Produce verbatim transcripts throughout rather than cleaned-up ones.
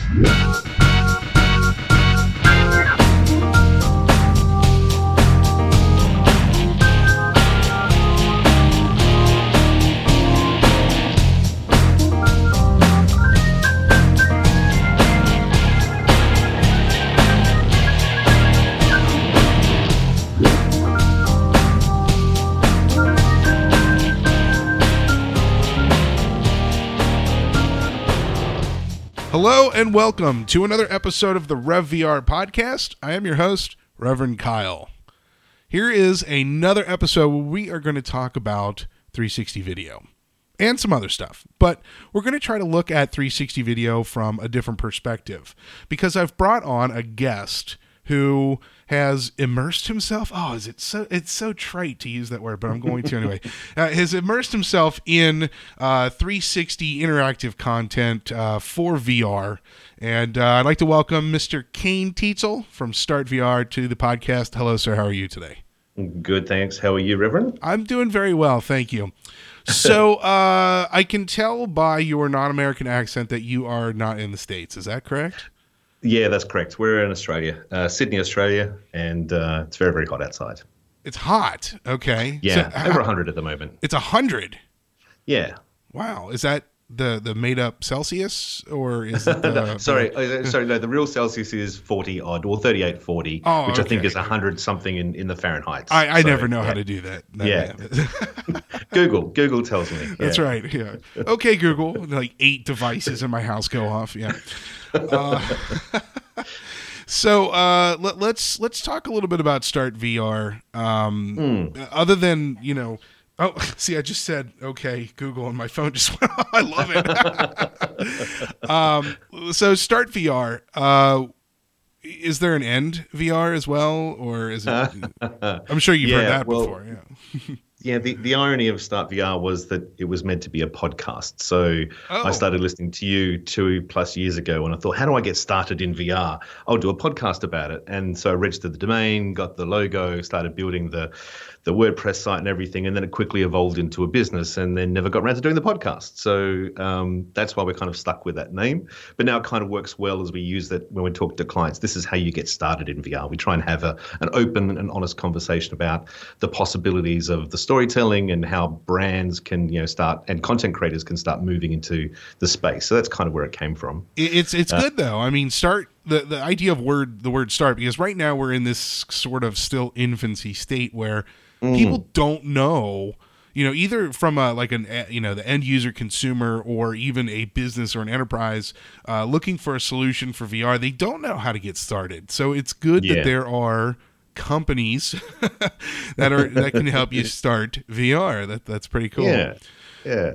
Hello and welcome to another episode of the Rev V R podcast. I am your host, Reverend Kyle. Here is another episode where we are going to talk about three sixty video and some other stuff, but we're going to try to look at three sixty video from a different perspective because I've brought on a guest who has immersed himself. Oh, is it so? It's so trite to use that word, but I'm going to anyway. Uh, has immersed himself in uh, three sixty interactive content uh, for V R, and uh, I'd like to welcome Mister Kane Tietzel from Start V R to the podcast. Hello, sir. How are you today? Good, thanks. How are you, Reverend? I'm doing very well, thank you. So uh, I can tell by your non-American accent that you are not in the States. Is that correct? Yeah, that's correct. We're in Australia, uh, Sydney, Australia, and uh, it's very, very hot outside. It's hot. Okay. Yeah, so, over one hundred at the moment. It's one hundred? Yeah. Wow. Is that the, the made-up Celsius, or is it the... no, sorry, uh, sorry, no, the real Celsius is forty-odd, or thirty-eight forty, oh, which okay. I think is one hundred something in, in the Fahrenheit. I, I so, never know yeah. how to do that. that yeah. Google. Google tells me. Yeah. That's right, yeah. Okay, Google. Like eight devices in my house go off, yeah. Uh, so uh, let, let's let's talk a little bit about Start V R. Um, mm. Other than, you know, oh, see, I just said, okay, Google, and my phone just went off. I love it. um, so Start V R, uh, is there an End V R as well? Or is it, I'm sure you've yeah, heard that well, before. Yeah. Yeah, the, the irony of Start V R was that it was meant to be a podcast. So oh. I started listening to you two plus years ago, and I thought, how do I get started in V R? I'll do a podcast about it. And so I registered the domain, got the logo, started building the the WordPress site and everything, and then it quickly evolved into a business and then never got around to doing the podcast. So um, that's why we're kind of stuck with that name. But now it kind of works well as we use that when we talk to clients. This is how you get started in V R. We try and have a, an open and honest conversation about the possibilities of the storytelling and how brands can, you know, start and content creators can start moving into the space. So that's kind of where it came from. It's it's uh, good though. I mean, start the the idea of word the word start, because right now we're in this sort of still infancy state where mm. people don't know, you know, either from a like an you know the end user consumer or even a business or an enterprise uh, looking for a solution for V R. They don't know how to get started. So it's good yeah. that there are companies that are that can help you start V R. That that's pretty cool. Yeah, yeah.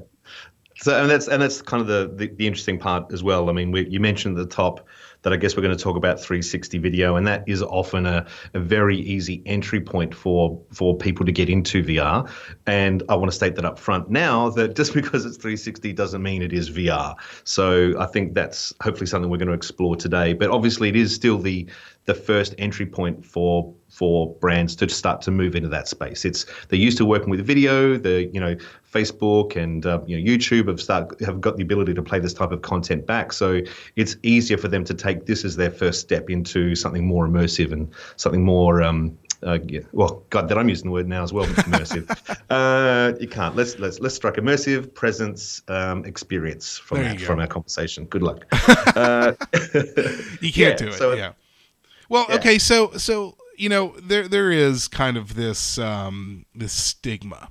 So and that's and that's kind of the the, the interesting part as well. I mean, we, you mentioned at the top that I guess we're going to talk about three sixty video, and that is often a, a very easy entry point for for people to get into V R. And I want to state that up front now, that just because it's three sixty doesn't mean it is V R. So I think that's hopefully something we're going to explore today. But obviously it is still the the first entry point for for brands to start to move into that space. It's they're used to working with video. The you know Facebook and uh, you know YouTube have start have got the ability to play this type of content back. So it's easier for them to take this as their first step into something more immersive and something more. Um, uh, yeah, well, God, that I'm using the word now as well. Immersive. uh, you can't. Let's let's let's strike immersive presence um, experience from that, from our conversation. Good luck. uh, you can't yeah, do it. So, yeah. Well, yeah. okay. So so. You know, there there is kind of this um, this stigma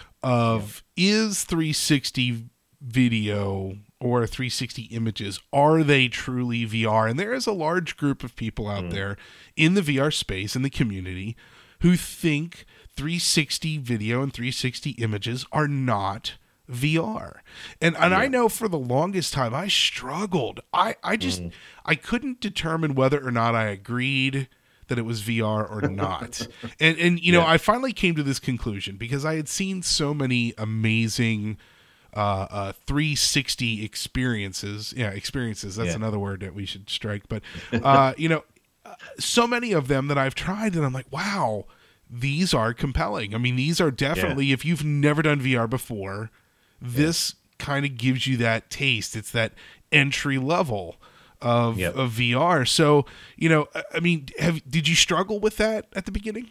of yeah. is three sixty video or three sixty images, are they truly V R? And there is a large group of people out mm. there in the V R space, in the community, who think three sixty video and three sixty images are not V R. And and yeah. I know for the longest time I struggled. I, I just mm. I couldn't determine whether or not I agreed that it was V R or not. and, and you know, yeah. I finally came to this conclusion because I had seen so many amazing uh, uh, three sixty experiences. Yeah, experiences. That's yeah. another word that we should strike. But, uh, you know, so many of them that I've tried and I'm like, wow, these are compelling. I mean, these are definitely, yeah. if you've never done V R before, this yeah. kind of gives you that taste. It's that entry level. of, yep. of V R. So, you know, I mean, have did you struggle with that at the beginning?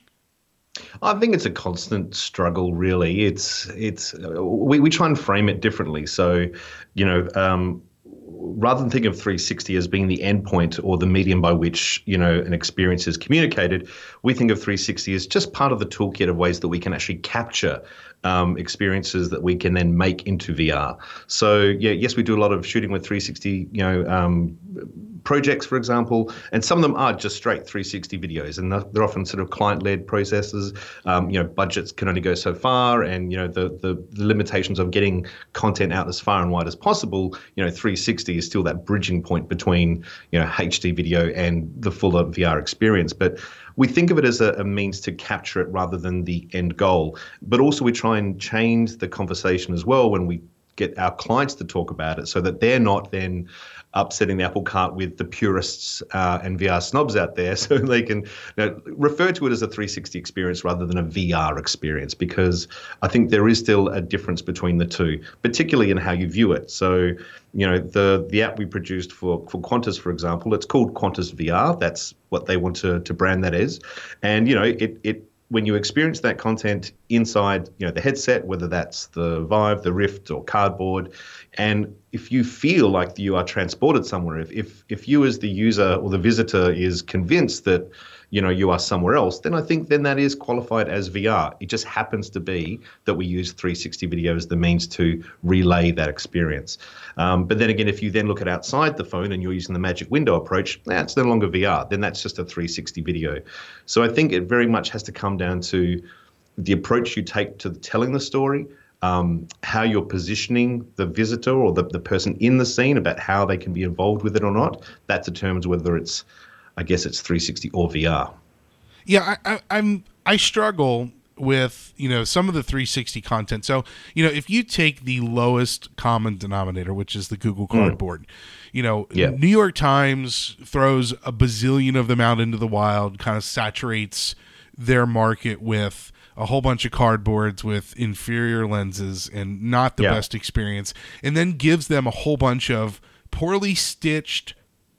I think it's a constant struggle, really. It's it's we, we try and frame it differently. So, you know, um, rather than think of three sixty as being the endpoint or the medium by which, you know, an experience is communicated, we think of three sixty as just part of the toolkit of ways that we can actually capture um, experiences that we can then make into V R. So, yeah, yes, we do a lot of shooting with three sixty, you know, um, projects, for example, and some of them are just straight three sixty videos, and they're often sort of client-led processes. Um, you know, budgets can only go so far, and you know the, the the limitations of getting content out as far and wide as possible. You know, three sixty is still that bridging point between you know H D video and the fuller V R experience, but we think of it as a, a means to capture it rather than the end goal. But also we try and change the conversation as well when we get our clients to talk about it, so that they're not then upsetting the apple cart with the purists uh, and V R snobs out there, so they can you know, refer to it as a three sixty experience rather than a V R experience, because I think there is still a difference between the two, particularly in how you view it. So, you know, the the app we produced for, for Qantas, for example, it's called Qantas V R. That's what they want to, to brand that as. And, you know, it it when you experience that content inside, you know, the headset, whether that's the Vive, the Rift, or Cardboard, and if you feel like you are transported somewhere, if if if you as the user or the visitor is convinced that, you know, you are somewhere else, then I think then that is qualified as V R. It just happens to be that we use three sixty video as the means to relay that experience. Um, but then again, if you then look at outside the phone and you're using the magic window approach, that's no longer V R. Then that's just a three sixty video. So I think it very much has to come down to the approach you take to telling the story, um, how you're positioning the visitor or the, the person in the scene about how they can be involved with it or not. That determines whether it's, I guess it's three sixty or V R. Yeah, I, I, I'm I struggle with, you know, some of the three sixty content. So, you know, if you take the lowest common denominator, which is the Google Cardboard, mm. you know, yeah. New York Times throws a bazillion of them out into the wild, kind of saturates their market with a whole bunch of cardboards with inferior lenses and not the yeah. best experience, and then gives them a whole bunch of poorly stitched,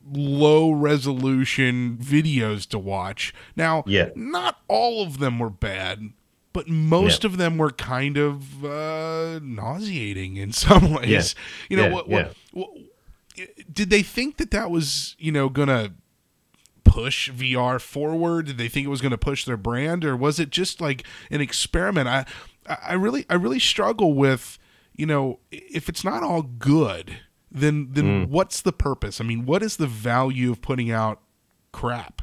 low resolution videos to watch. Now, yeah. not all of them were bad, but most yeah. of them were kind of uh, nauseating in some ways. Yeah. You know, yeah. what, yeah. what, what did they think that that was, you know, going to push V R forward? Did they think it was going to push their brand, or was it just like an experiment? I, I really, I really struggle with, you know, if it's not all good, then then mm. what's the purpose? I mean, what is the value of putting out crap?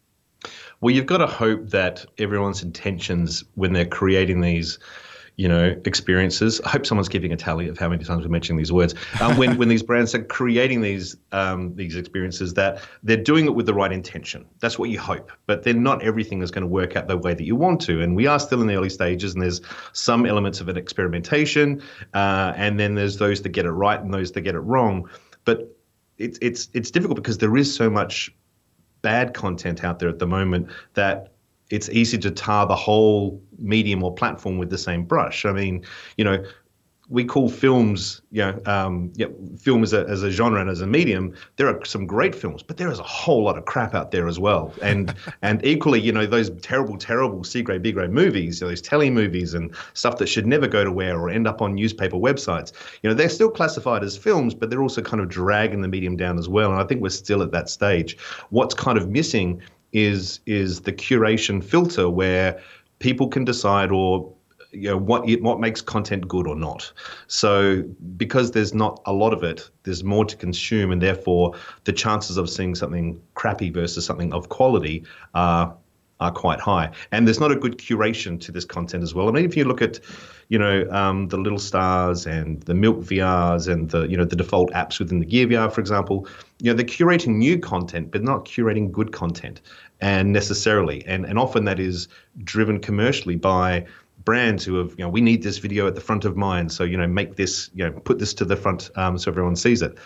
Well, you've got to hope that everyone's intentions when they're creating these, you know, experiences. I hope someone's keeping a tally of how many times we're mentioning these words. Um, when when these brands are creating these um, these experiences, that they're doing it with the right intention. That's what you hope. But then not everything is going to work out the way that you want to. And we are still in the early stages, and there's some elements of an experimentation, uh, and then there's those that get it right and those that get it wrong. But it's it's it's difficult because there is so much bad content out there at the moment that it's easy to tar the whole medium or platform with the same brush. I mean, you know, we call films, you know, um, yeah, film as a, as a genre and as a medium. There are some great films, but there is a whole lot of crap out there as well. And and equally, you know, those terrible, terrible C-grade, B-grade movies, you know, those tele movies and stuff that should never go to where or end up on newspaper websites. You know, they're still classified as films, but they're also kind of dragging the medium down as well. And I think we're still at that stage. What's kind of missing is is the curation filter where people can decide or you know what what makes content good or not. So because there's not a lot of it, there's more to consume, and therefore the chances of seeing something crappy versus something of quality are are quite high. And there's not a good curation to this content as well. I mean, if you look at, you know, um, the Little Stars and the Milk V Rs and the, you know, the default apps within the Gear V R, for example, you know, they're curating new content, but not curating good content and necessarily. And, and often that is driven commercially by brands who have, you know, we need this video at the front of mind. So, you know, make this, you know, put this to the front um, so everyone sees it.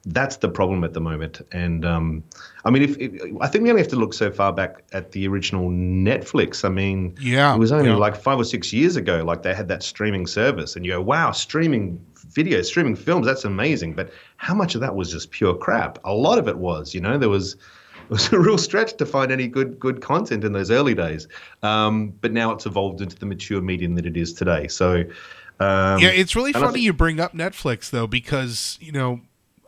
that's the problem at the moment. And um, I mean, if, if I think we only have to look so far back at the original Netflix. I mean, yeah, it was only yeah. like five or six years ago. Like they had that streaming service, and you go, "Wow, streaming video, streaming films, that's amazing." But how much of that was just pure crap? A lot of it was. You know, there was it was a real stretch to find any good good content in those early days. Um, but now it's evolved into the mature medium that it is today. So. Um, yeah, it's really funny think, you bring up Netflix though, because you know,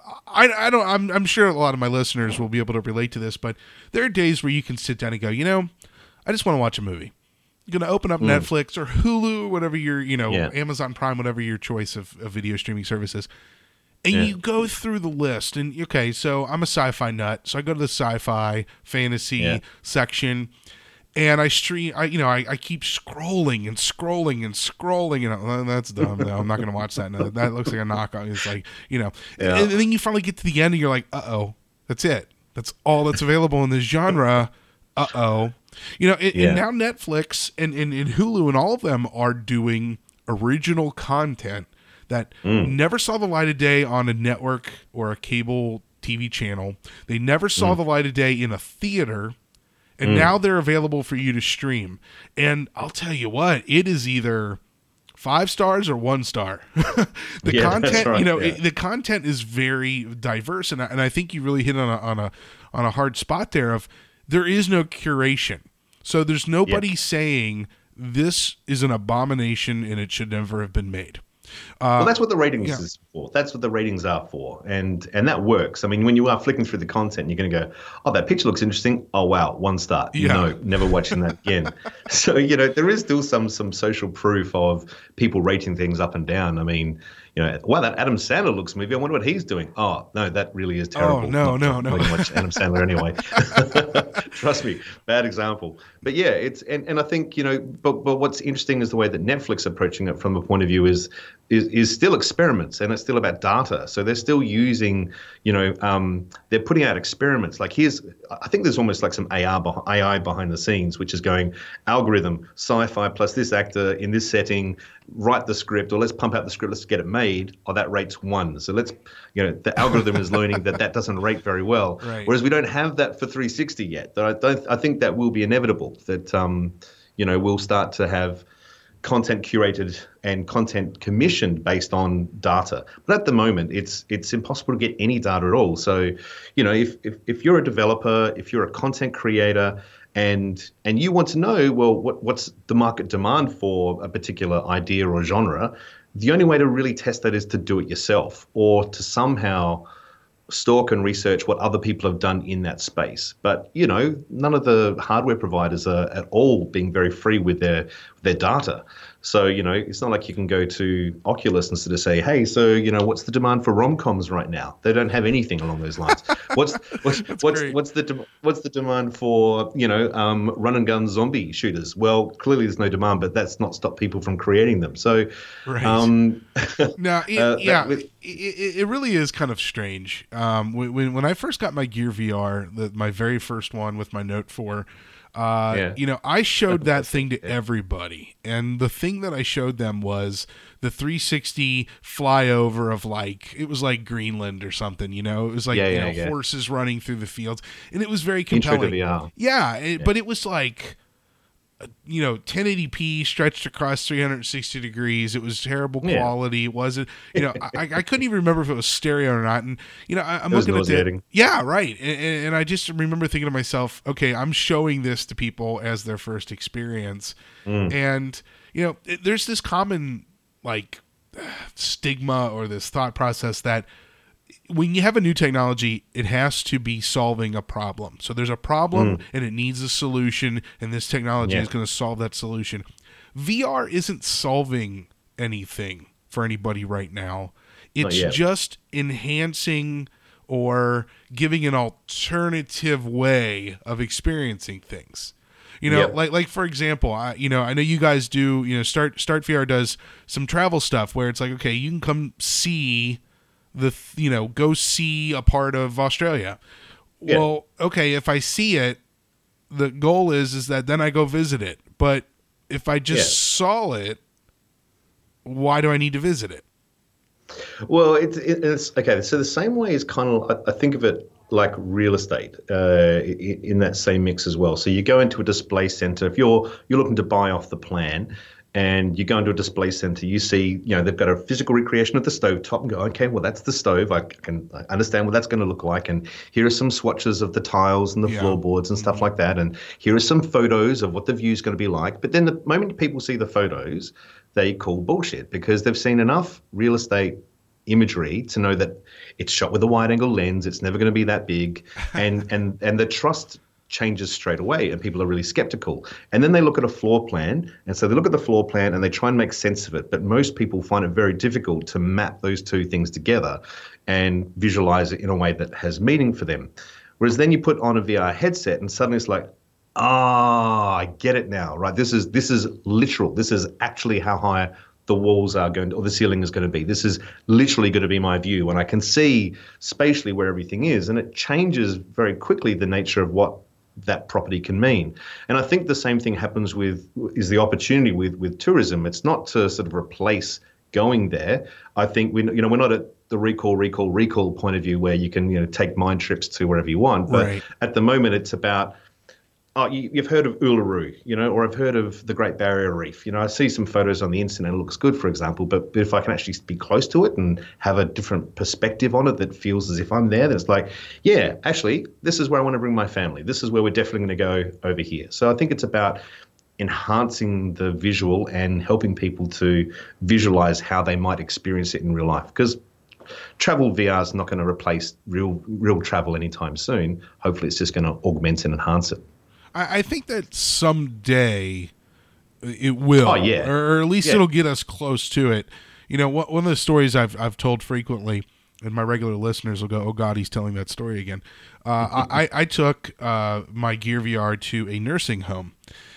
I, I don't. I'm, I'm sure a lot of my listeners will be able to relate to this, but there are days where you can sit down and go, you know, I just want to watch a movie. You're going to open up mm. Netflix or Hulu, whatever your, you know, yeah. Amazon Prime, whatever your choice of, of video streaming services, and yeah. you go through the list. And okay, so I'm a sci-fi nut, so I go to the sci-fi fantasy yeah. section. And I stream, I you know, I, I keep scrolling and scrolling and scrolling, and oh, that's dumb. No, I'm not going to watch that. No, that looks like a knockoff. It's like, you know, yeah. and, and then you finally get to the end, and you're like, uh oh, that's it. That's all that's available in this genre. Uh oh, you know, and, yeah. and now Netflix and, and, and Hulu and all of them are doing original content that mm. never saw the light of day on a network or a cable T V channel. They never saw mm. the light of day in a theater. And mm. now they're available for you to stream. And I'll tell you what, it is either five stars or one star. the yeah, content, right, you know, yeah. it, the content is very diverse, and I, and I think you really hit on a on a on a hard spot there. Of there is no curation, so there's nobody yep. saying this is an abomination and it should never have been made. Uh, well, that's what the ratings yeah. is for. That's what the ratings are for, and and that works. I mean, when you are flicking through the content, you're going to go, "Oh, that picture looks interesting. Oh, wow, one star. Yeah. No, never watching that again." So you know, there is still some some social proof of people rating things up and down. I mean, you know, wow, that Adam Sandler looks movie. I wonder what he's doing. Oh, no, that really is terrible. Oh, no, Not no, no. Watch Adam Sandler anyway. Trust me, bad example. But yeah, it's and, and I think you know, but but what's interesting is the way that Netflix approaching it from a point of view is. Is, is still experiments, and it's still about data. So they're still using, you know, um, they're putting out experiments. Like here's, I think there's almost like some A I behind the scenes, which is going algorithm, sci-fi plus this actor in this setting, write the script, or let's pump out the script, let's get it made. Oh, that rates one. So let's, you know, the algorithm is learning that that doesn't rate very well. Right. Whereas we don't have that for three sixty yet. I don't. I think that will be inevitable. That um, you know, we'll start to have content curated and content commissioned based on data. But at the moment, it's it's impossible to get any data at all. So, you know, if if, if you're a developer, if you're a content creator, and and you want to know, well, what what's the market demand for a particular idea or genre, the only way to really test that is to do it yourself or to somehow stalk and research what other people have done in that space. But, you know, none of the hardware providers are at all being very free with their their data. So, you know, it's not like you can go to Oculus and sort of say, hey, so, you know, what's the demand for rom-coms right now? They don't have anything along those lines. What's what's what's, what's the de- what's the demand for, you know, um, run and gun zombie shooters? Well, clearly there's no demand, but that's not stopped people from creating them. So, right. um, now, it, uh, yeah, with, it, it really is kind of strange. Um, when when I first got my Gear V R, the, my very first one with my Note four. Uh, yeah. You know, I showed that thing to everybody, and the thing that I showed them was the three sixty flyover of like, it was like Greenland or something, you know, it was like, yeah, you yeah, know, yeah. horses running through the fields, and it was very compelling. Yeah, it, yeah, but it was like, you know, ten eighty p stretched across three hundred sixty degrees. It was terrible quality. Yeah. It wasn't, you know, I, I couldn't even remember if it was stereo or not. And, you know, I, I'm looking at that. Yeah, right. And, and I just remember thinking to myself, okay, I'm showing this to people as their first experience. Mm. And, you know, it, there's this common, like, stigma or this thought process that when you have a new technology, it has to be solving a problem. So there's a problem mm. and it needs a solution, and this technology yeah. is going to solve that solution. V R isn't solving anything for anybody right now. It's just enhancing or giving an alternative way of experiencing things. You know, yep. like like for example, I you know I know you guys do. You know, Start Start V R does some travel stuff where it's like, okay, you can come see. The you know go see a part of Australia. Yeah. Well, okay, if I see it, the goal is is that then I go visit it. But if I just yeah. saw it, why do I need to visit it? Well, it's it's okay. So the same way is kind of I, I think of it like real estate uh, in, in that same mix as well. So you go into a display center if you're you're looking to buy off the plan. And you go into a display center, you see, you know, they've got a physical recreation of the stove top and go, okay, well, that's the stove. I can I understand what that's going to look like. And here are some swatches of the tiles and the yeah. floorboards and stuff mm-hmm. like that. And here are some photos of what the view is going to be like. But then the moment people see the photos, they call bullshit because they've seen enough real estate imagery to know that it's shot with a wide angle lens. It's never going to be that big. And, and, and the trust changes straight away and people are really skeptical. And then they look at a floor plan. And so they look at the floor plan and they try and make sense of it. But most people find it very difficult to map those two things together and visualize it in a way that has meaning for them. Whereas then you put on a V R headset and suddenly it's like, ah, oh, I get it now, right? This is this is literal. This is actually how high the walls are going to, or the ceiling is going to be. This is literally going to be my view. And I can see spatially where everything is. And it changes very quickly the nature of what that property can mean. And I think the same thing happens with, is the opportunity with, with tourism. It's not to sort of replace going there. I think we, you know, we're not at the recall, recall, recall point of view where you can, you know, take mind trips to wherever you want. But right. at the moment it's about, oh, you, you've heard of Uluru, you know, or I've heard of the Great Barrier Reef. You know, I see some photos on the internet, it looks good, for example, but, but if I can actually be close to it and have a different perspective on it that feels as if I'm there, then it's like, yeah, actually, this is where I want to bring my family. This is where we're definitely going to go over here. So I think it's about enhancing the visual and helping people to visualize how they might experience it in real life. Because travel V R is not going to replace real real travel anytime soon. Hopefully, it's just going to augment and enhance it. I think that someday it will, oh, yeah. or at least yeah. it'll get us close to it. You know, one of the stories I've I've told frequently, and my regular listeners will go, "Oh God, he's telling that story again." Uh, I I took uh, my Gear V R to a nursing home,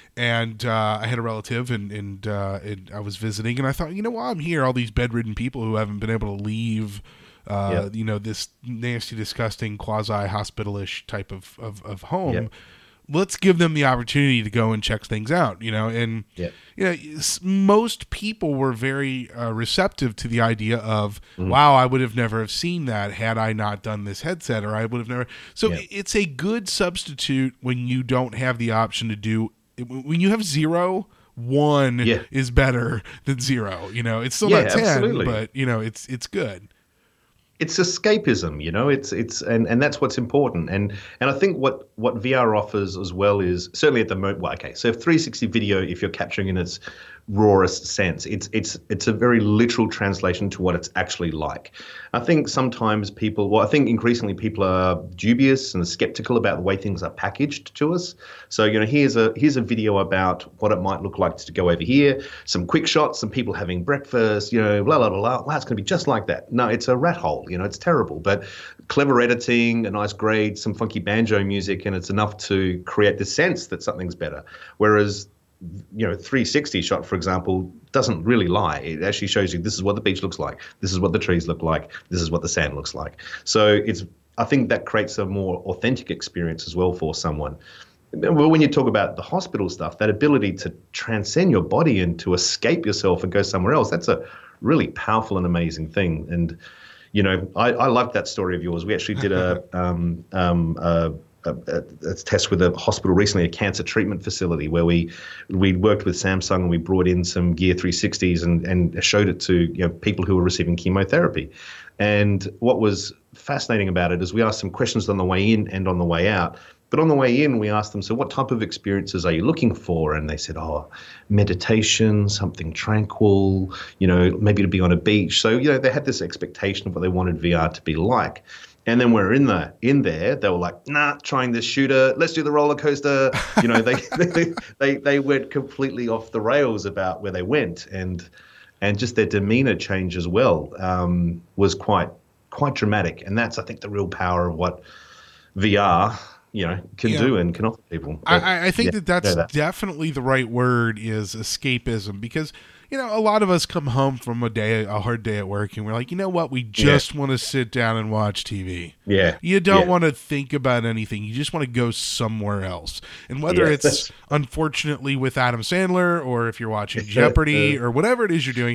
and uh, I had a relative, and and, uh, and I was visiting, and I thought, you know, while I'm here, all these bedridden people who haven't been able to leave. Uh, yep. You know, this nasty, disgusting, quasi-hospitalish type of of, of home. Yep. Let's give them the opportunity to go and check things out, you know, and, yep. you know, most people were very uh, receptive to the idea of, mm-hmm. wow, I would have never have seen that had I not done this headset, or I would have never. So yep. it's a good substitute when you don't have the option to do, when you have zero, one yeah. is better than zero, you know, it's still yeah, not ten, absolutely. But, you know, it's, it's good. It's escapism, you know, it's, it's, and, and that's what's important. And, and I think what, what V R offers as well is certainly at the moment, well, okay, so if three sixty video, if you're capturing in its rawest sense, it's, it's, it's a very literal translation to what it's actually like. I think sometimes people, well, I think increasingly people are dubious and skeptical about the way things are packaged to us. So, you know, here's a, here's a video about what it might look like to go over here, some quick shots, some people having breakfast, you know, blah, blah, blah, blah. Wow, it's going to be just like that. No, it's a rat hole, you know, it's terrible, but clever editing, a nice grade, some funky banjo music, and it's enough to create the sense that something's better. Whereas, you know, three sixty shot, for example, doesn't really lie. It actually shows you this is what the beach looks like. This is what the trees look like. This is what the sand looks like. So it's, I think that creates a more authentic experience as well for someone. Well, when you talk about the hospital stuff, that ability to transcend your body and to escape yourself and go somewhere else, that's a really powerful and amazing thing. And, you know, I, I like that story of yours. We actually did a, um, um, a A, a, a test with a hospital recently, a cancer treatment facility, where we we worked with Samsung and we brought in some Gear three sixties and, and showed it to, you know, people who were receiving chemotherapy. And what was fascinating about it is we asked some questions on the way in and on the way out. But on the way in, we asked them, so what type of experiences are you looking for? And they said, oh, meditation, something tranquil, you know, maybe to be on a beach. So, you know, they had this expectation of what they wanted V R to be like. And then we're in the in there. They were like, "Nah, trying this shooter. Let's do the roller coaster." You know, they they, they they went completely off the rails about where they went, and and just their demeanor change as well um, was quite quite dramatic. And that's, I think, the real power of what V R, you know, can yeah. do and can offer people. But, I, I think yeah, that that's that. definitely the right word, is escapism, because, you know, a lot of us come home from a day, a hard day at work, and we're like, you know what? We just yeah. want to sit down and watch T V. Yeah. You don't yeah. want to think about anything. You just want to go somewhere else. And whether yeah, it's that's... unfortunately with Adam Sandler, or if you're watching Jeopardy or whatever it is you're doing,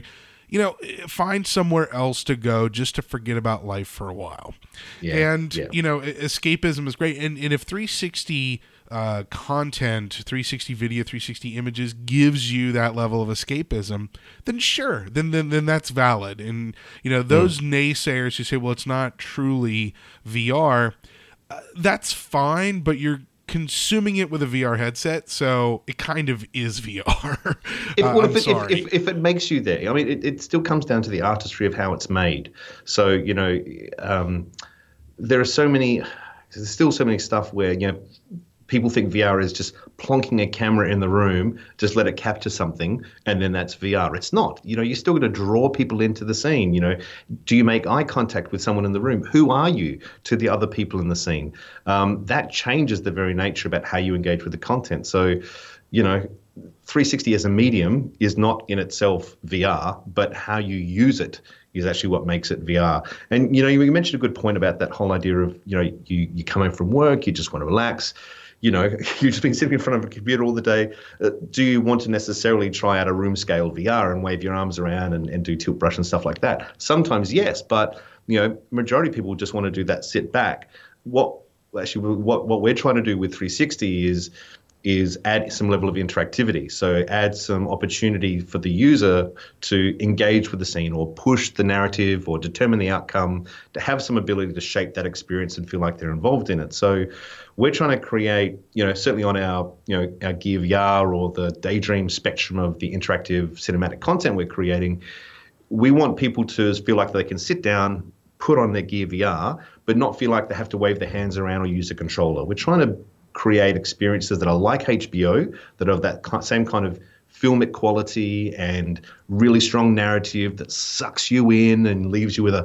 you know, find somewhere else to go just to forget about life for a while. Yeah, and, yeah. you know, escapism is great. And, and if three sixty uh, content, three sixty video, three sixty images gives you that level of escapism, then sure, then then, then that's valid. And, you know, those mm. naysayers who say, well, it's not truly V R, uh, that's fine, but you're consuming it with a V R headset, so it kind of is V R. if, well, uh, if, it, if, if, if it makes you there, I mean, it, it still comes down to the artistry of how it's made. So, you know, um, there are so many, there's still so many stuff where, you know, people think V R is just plonking a camera in the room, just let it capture something, and then that's V R. It's not. You know, you're still going to draw people into the scene. You know, do you make eye contact with someone in the room? Who are you to the other people in the scene? Um, that changes the very nature about how you engage with the content. So, you know, three sixty as a medium is not in itself V R, but how you use it is actually what makes it V R. And, you know, you mentioned a good point about that whole idea of, you know, you, you come home from work, you just want to relax. You know, you've just been sitting in front of a computer all the day. Uh, do you want to necessarily try out a room scale V R and wave your arms around and, and do tilt brush and stuff like that? Sometimes, yes, but, you know, majority of people just want to do that, sit back. What actually, what, what we're trying to do with three sixty is is add some level of interactivity. So add some opportunity for the user to engage with the scene or push the narrative or determine the outcome, to have some ability to shape that experience and feel like they're involved in it. So we're trying to create, you know, certainly on our, you know, our Gear V R or the Daydream spectrum of the interactive cinematic content we're creating, we want people to feel like they can sit down, put on their Gear V R, but not feel like they have to wave their hands around or use a controller. We're trying to create experiences that are like H B O, that are that same kind of filmic quality and really strong narrative that sucks you in and leaves you with a,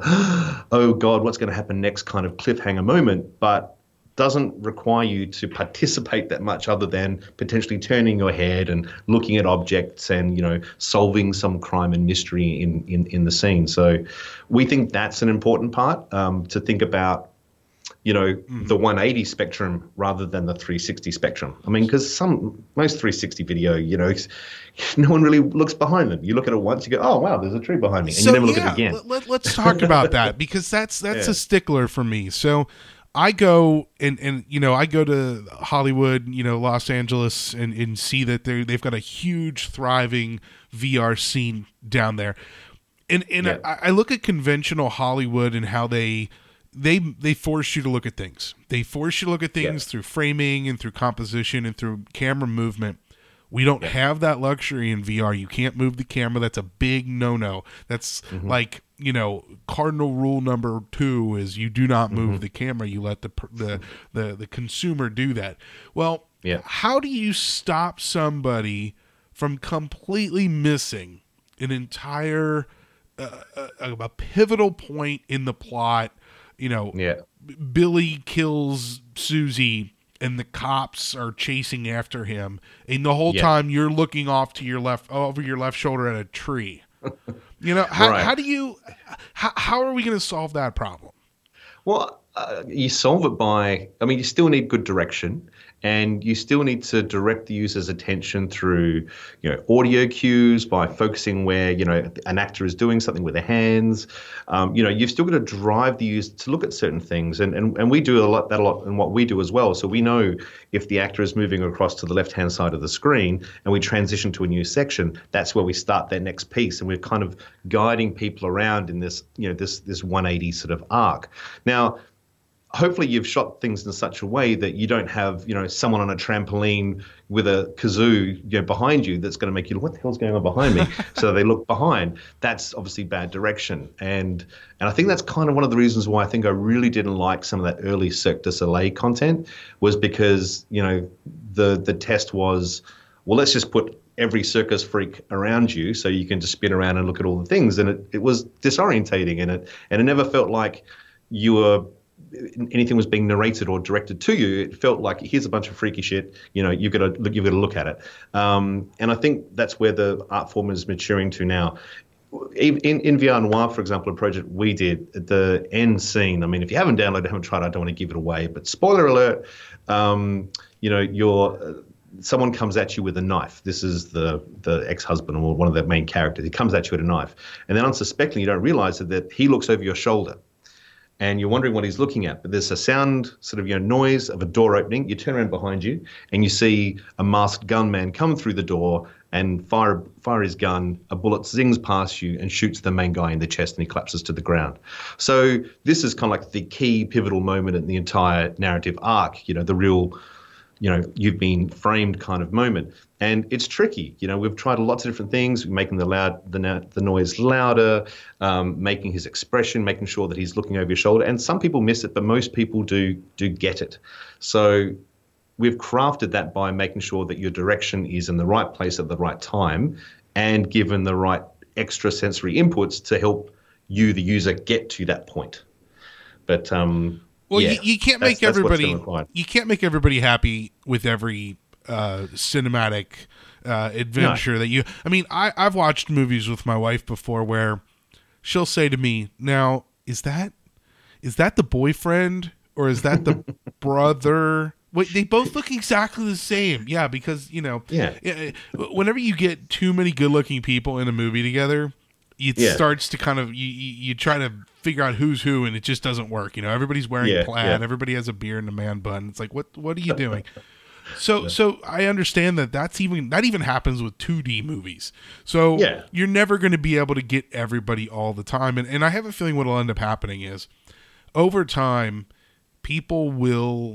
oh God, what's going to happen next kind of cliffhanger moment, but doesn't require you to participate that much other than potentially turning your head and looking at objects and, you know, solving some crime and mystery in, in, in the scene. So we think that's an important part, um, to think about, you know, mm-hmm. the one eighty spectrum rather than the three sixty spectrum. I mean, because some most three sixty video, you know, no one really looks behind them. You look at it once, you go, oh, wow, there's a tree behind me. And so, you never look yeah, at it again. Let, let's talk about that, because that's that's yeah. a stickler for me. So I go and, and, you know, I go to Hollywood, you know, Los Angeles, and, and see that they they've got a huge, thriving V R scene down there. And, and yeah. I, I look at conventional Hollywood and how they... They they force you to look at things. They force you to look at things yeah. through framing and through composition and through camera movement. We don't yeah. have that luxury in V R. You can't move the camera. That's a big no-no. That's mm-hmm. like, you know, cardinal rule number two is you do not move mm-hmm. the camera. You let the, the the the consumer do that. Well, yeah. how do you stop somebody from completely missing an entire uh, a, a pivotal point in the plot? You know, yeah. Billy kills Susie and the cops are chasing after him, and the whole yeah. time you're looking off to your left, over your left shoulder at a tree. You know, how, right. how do you, how, how are we going to solve that problem? Well, uh, you solve it by, I mean, you still need good direction. And you still need to direct the user's attention through, you know, audio cues, by focusing where, you know, an actor is doing something with their hands. Um, you know, you've still got to drive the user to look at certain things. And, and, and we do a lot that a lot in what we do as well. So we know if the actor is moving across to the left-hand side of the screen and we transition to a new section, that's where we start their next piece. And we're kind of guiding people around in this, you know, this this one eighty sort of arc. Now, hopefully you've shot things in such a way that you don't have, you know, someone on a trampoline with a kazoo, you know, behind you that's going to make you, what the hell's going on behind me? So they look behind. That's obviously bad direction. And and I think that's kind of one of the reasons why I think I really didn't like some of that early Cirque du Soleil content, was because, you know, the the test was, well, let's just put every circus freak around you so you can just spin around and look at all the things. And it, it was disorientating, and it and it never felt like you were anything was being narrated or directed to you. It felt like, here's a bunch of freaky shit, you know, you've got to you've got to look at it. Um, and I think that's where the art form is maturing to now. In, in V R Noir, for example, a project we did, the end scene, I mean, if you haven't downloaded, haven't tried, I don't want to give it away, but spoiler alert, um, you know, your someone comes at you with a knife. This is the the ex-husband or one of the main characters. He comes at you with a knife. And then unsuspectingly, you don't realize that, that he looks over your shoulder. And you're wondering what he's looking at. But there's a sound, sort of, you know, noise of a door opening. You turn around behind you and you see a masked gunman come through the door and fire fire his gun. A bullet zings past you and shoots the main guy in the chest, and he collapses to the ground. So this is kind of like the key pivotal moment in the entire narrative arc, you know, the real, you know, you've been framed kind of moment. And it's tricky. You know, we've tried lots of different things, making the loud the, the noise louder, um, making his expression, making sure that he's looking over your shoulder. And some people miss it, but most people do do get it. So we've crafted that by making sure that your direction is in the right place at the right time and given the right extra sensory inputs to help you, the user, get to that point. But um Well, yeah, you, you can't make that's, everybody that's you can't make everybody happy with every uh, cinematic uh, adventure no. that you. I mean, I I've watched movies with my wife before where she'll say to me, "Now, is that is that the boyfriend or is that the brother?" Wait, they both look exactly the same. Yeah, because you know, yeah. whenever you get too many good-looking people in a movie together, it yeah. starts to kind of you, you you try to figure out who's who, and it just doesn't work. You know, everybody's wearing yeah, plaid, yeah. everybody has a beard and a man bun. It's like, what what are you doing? so yeah. so I understand that that's even that even happens with two D movies. So yeah. you're never going to be able to get everybody all the time, and and I have a feeling what will end up happening is over time, people will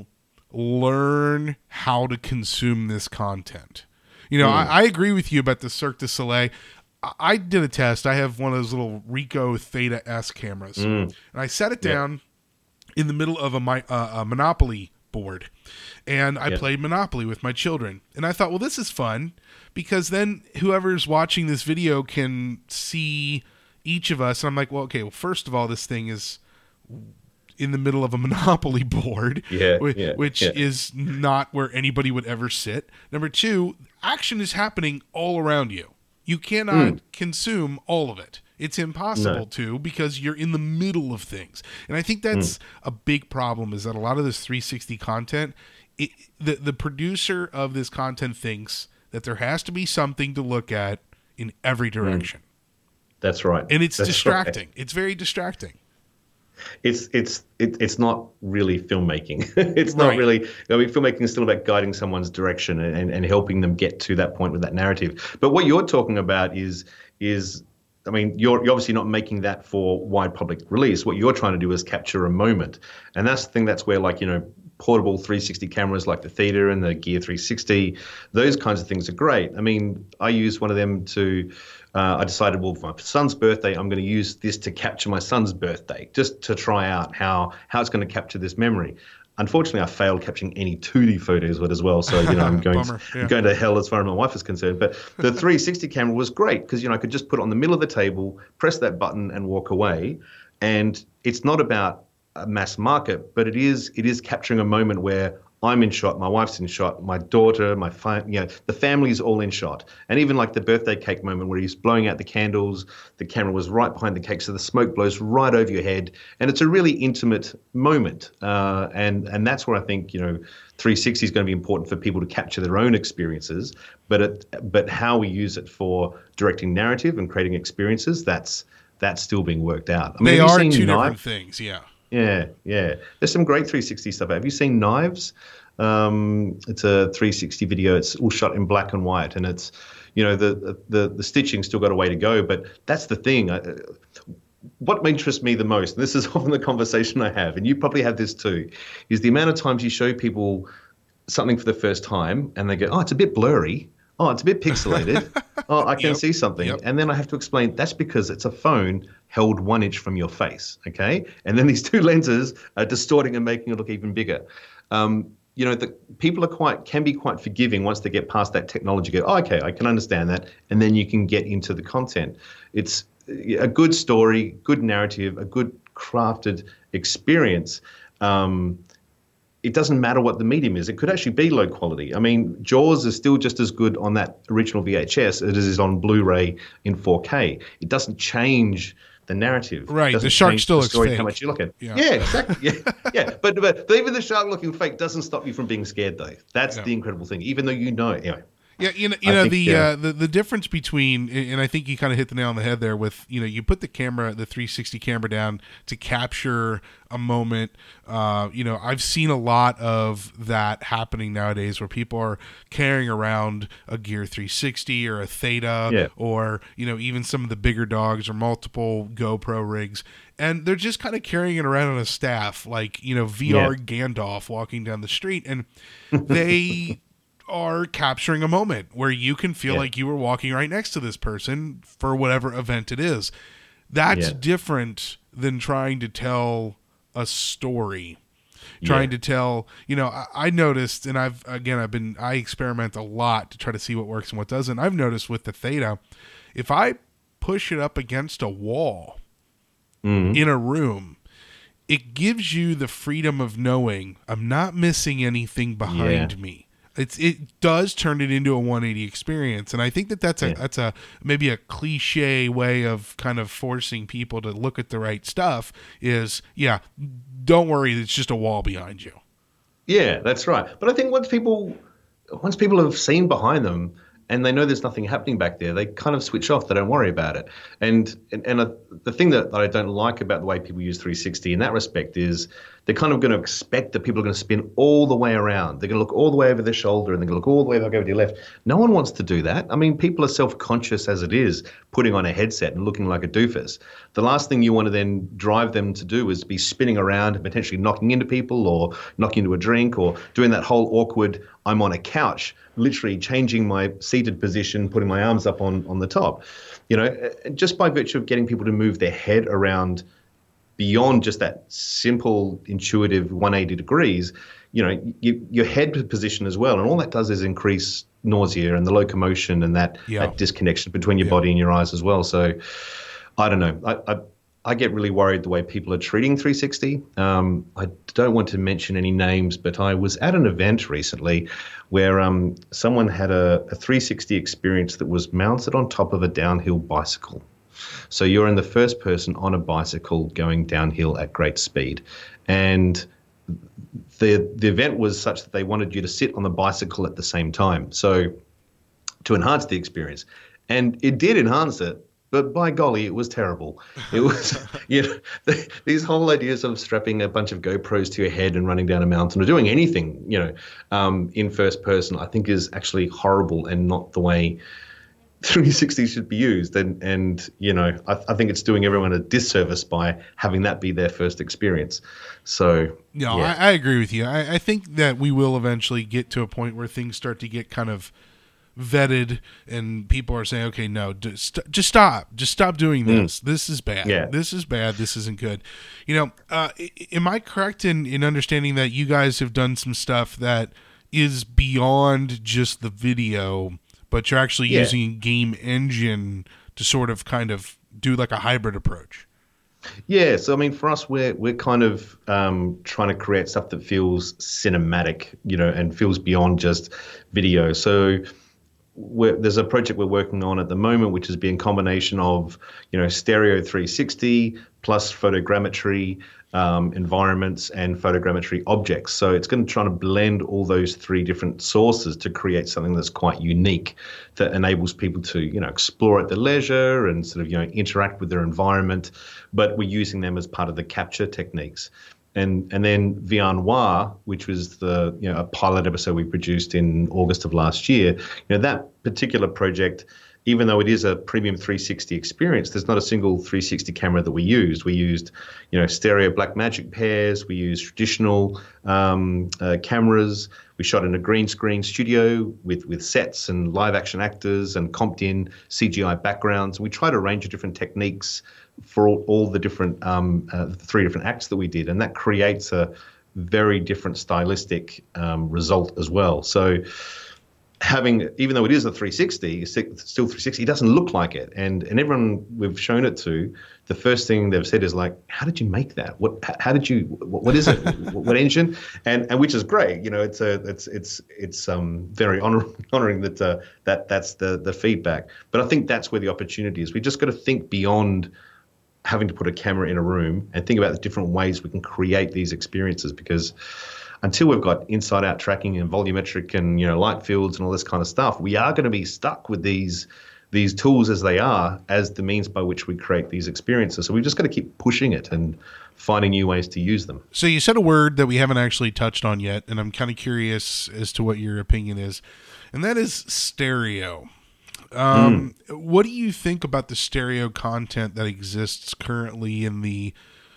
learn how to consume this content. You know, mm. I, I agree with you about the Cirque du Soleil. I did a test. I have one of those little Ricoh Theta S cameras, mm. and I set it down yeah. in the middle of a, uh, a Monopoly board, and I yeah. played Monopoly with my children. And I thought, well, this is fun because then whoever's watching this video can see each of us. And I'm like, well, okay, well, first of all, this thing is in the middle of a Monopoly board, yeah, which, yeah, which yeah. is not where anybody would ever sit. Number two, action is happening all around you. You cannot mm. consume all of it. It's impossible no. to because you're in the middle of things. And I think that's mm. a big problem is that a lot of this three sixty content, it, the, the producer of this content thinks that there has to be something to look at in every direction. Mm. That's right. And it's that's distracting. Right. It's very distracting. It's it's it, it's not really filmmaking. It's not right. really. I mean, filmmaking is still about guiding someone's direction and, and helping them get to that point with that narrative. But what you're talking about is is, I mean, you're, you're obviously not making that for wide public release. What you're trying to do is capture a moment, and that's the thing. That's where, like, you know, portable three sixty cameras like the Theta and the Gear three sixty, those kinds of things are great. I mean, I use one of them to. Uh, I decided, well, for my son's birthday, I'm going to use this to capture my son's birthday, just to try out how how it's going to capture this memory. Unfortunately, I failed capturing any two D photos of it as well, so you know I'm going to, yeah. I'm going to hell as far as my wife is concerned. But the three sixty camera was great because you know I could just put it on the middle of the table, press that button, and walk away. And it's not about a mass market, but it is it is capturing a moment where I'm in shot, my wife's in shot, my daughter, my fa- you know, the family's all in shot. And even like the birthday cake moment where he's blowing out the candles, the camera was right behind the cake, so the smoke blows right over your head. And it's a really intimate moment. Uh, and, and that's where I think, you know, three sixty is going to be important for people to capture their own experiences. But it, but how we use it for directing narrative and creating experiences, that's that's still being worked out. I mean, they are two Knives? different things, yeah. Yeah, yeah. There's some great three sixty stuff. Have you seen Knives? Um, it's a three sixty video. It's all shot in black and white, and it's, you know, the the the stitching still got a way to go. But that's the thing. I, what interests me the most, and this is often the conversation I have, and you probably have this too, is the amount of times you show people something for the first time, and they go, "Oh, it's a bit blurry. Oh, it's a bit pixelated. Oh, I can yep. see something." Yep. And then I have to explain that's because it's a phone held one inch from your face, okay? And then these two lenses are distorting and making it look even bigger. Um, you know, the people are quite can be quite forgiving once they get past that technology. Go, oh, okay, I can understand that, and then you can get into the content. It's a good story, good narrative, a good crafted experience. Um, it doesn't matter what the medium is. It could actually be low quality. I mean, Jaws is still just as good on that original V H S as it is on Blu-ray in four K. It doesn't change the narrative. Right, doesn't the shark change still the looks story fake. How much you look at. Yeah, yeah exactly. Yeah, yeah. But, but but even the shark looking fake doesn't stop you from being scared, though. That's yeah. the incredible thing. Even though you know it, anyway. Yeah, you know, you know think, the, uh, the the difference between, and I think you kind of hit the nail on the head there with, you know, you put the camera, the three sixty camera down to capture a moment. Uh, you know, I've seen a lot of that happening nowadays where people are carrying around a Gear three sixty or a Theta, yeah. or, you know, even some of the bigger dogs or multiple GoPro rigs. And they're just kind of carrying it around on a staff, like, you know, V R yeah. Gandalf walking down the street. And they are capturing a moment where you can feel yeah. like you were walking right next to this person for whatever event it is. That's yeah. different than trying to tell a story. Trying yeah. to tell, you know, I, I noticed, and I've, again, I've been, I experiment a lot to try to see what works and what doesn't. I've noticed with the Theta, if I push it up against a wall mm-hmm. in a room, it gives you the freedom of knowing I'm not missing anything behind yeah. me. It's it does turn it into a one eighty experience, and I think that that's a yeah. that's a maybe a cliche way of kind of forcing people to look at the right stuff. Is yeah, don't worry, it's just a wall behind you. Yeah, that's right. But I think once people once people have seen behind them and they know there's nothing happening back there, they kind of switch off. They don't worry about it. And and, and uh, the thing that, that I don't like about the way people use three sixty in that respect is they're kind of going to expect that people are going to spin all the way around. They're going to look all the way over their shoulder and they're going to look all the way back over to your left. No one wants to do that. I mean, people are self-conscious as it is, putting on a headset and looking like a doofus. The last thing you want to then drive them to do is be spinning around and potentially knocking into people or knocking into a drink or doing that whole awkward, I'm on a couch, literally changing my seated position, putting my arms up on, on the top. You know, just by virtue of getting people to move their head around beyond just that simple, intuitive one hundred eighty degrees, you know, you, your head position as well. And all that does is increase nausea and the locomotion and that, yeah. that disconnection between your yeah. body and your eyes as well. So I don't know. I, I, I get really worried the way people are treating three sixty. Um, I don't want to mention any names, but I was at an event recently where um, someone had a, a three sixty experience that was mounted on top of a downhill bicycle. So you're in the first person on a bicycle going downhill at great speed. And the the event was such that they wanted you to sit on the bicycle at the same time. So to enhance the experience. And it did enhance it, but by golly, it was terrible. It was, you know, the, these whole ideas of strapping a bunch of GoPros to your head and running down a mountain or doing anything, you know, um, in first person, I think is actually horrible and not the way three sixty should be used. And, and you know, I, I think it's doing everyone a disservice by having that be their first experience. So, no, yeah. I, I agree with you. I, I think that we will eventually get to a point where things start to get kind of vetted and people are saying, okay, no, just, just stop. Just stop doing this. Mm. This is bad. Yeah. This is bad. This isn't good. You know, uh, am I correct in, in understanding that you guys have done some stuff that is beyond just the video, but you're actually yeah. using a game engine to sort of kind of do like a hybrid approach? Yeah, so I mean, for us, we're we're kind of um, trying to create stuff that feels cinematic, you know, and feels beyond just video. So we're, there's a project we're working on at the moment, which is being a combination of, you know, stereo three sixty plus photogrammetry um, environments and photogrammetry objects. So it's going to try to blend all those three different sources to create something that's quite unique that enables people to, you know, explore at their leisure and sort of, you know, interact with their environment, but we're using them as part of the capture techniques. And and then V R Noir, which was the, you know, a pilot episode we produced in August of last year, you know, that particular project, even though it is a premium three sixty experience, there's not a single three sixty camera that we used. We used, you know, stereo Blackmagic pairs. We used traditional um, uh, cameras. We shot in a green screen studio with, with sets and live action actors and comped in C G I backgrounds. We tried a range of different techniques for all, all the different um, uh, three different acts that we did, and that creates a very different stylistic um, result as well. So having, even though it is a three sixty, it's still three sixty, it doesn't look like it. And and everyone we've shown it to, the first thing they've said is like, how did you make that? What, how did you, what, what is it? what, what engine? And and which is great. You know, it's a, it's, it's, it's um very honor, honoring that, uh, that that's the, the feedback. But I think that's where the opportunity is. We just got to think beyond having to put a camera in a room and think about the different ways we can create these experiences, because until we've got inside out tracking and volumetric and, you know, light fields and all this kind of stuff, we are going to be stuck with these these tools as they are, as the means by which we create these experiences. So we've just got to keep pushing it and finding new ways to use them. So you said a word that we haven't actually touched on yet, and I'm kind of curious as to what your opinion is, and that is stereo. Um, mm. What do you think about the stereo content that exists currently in the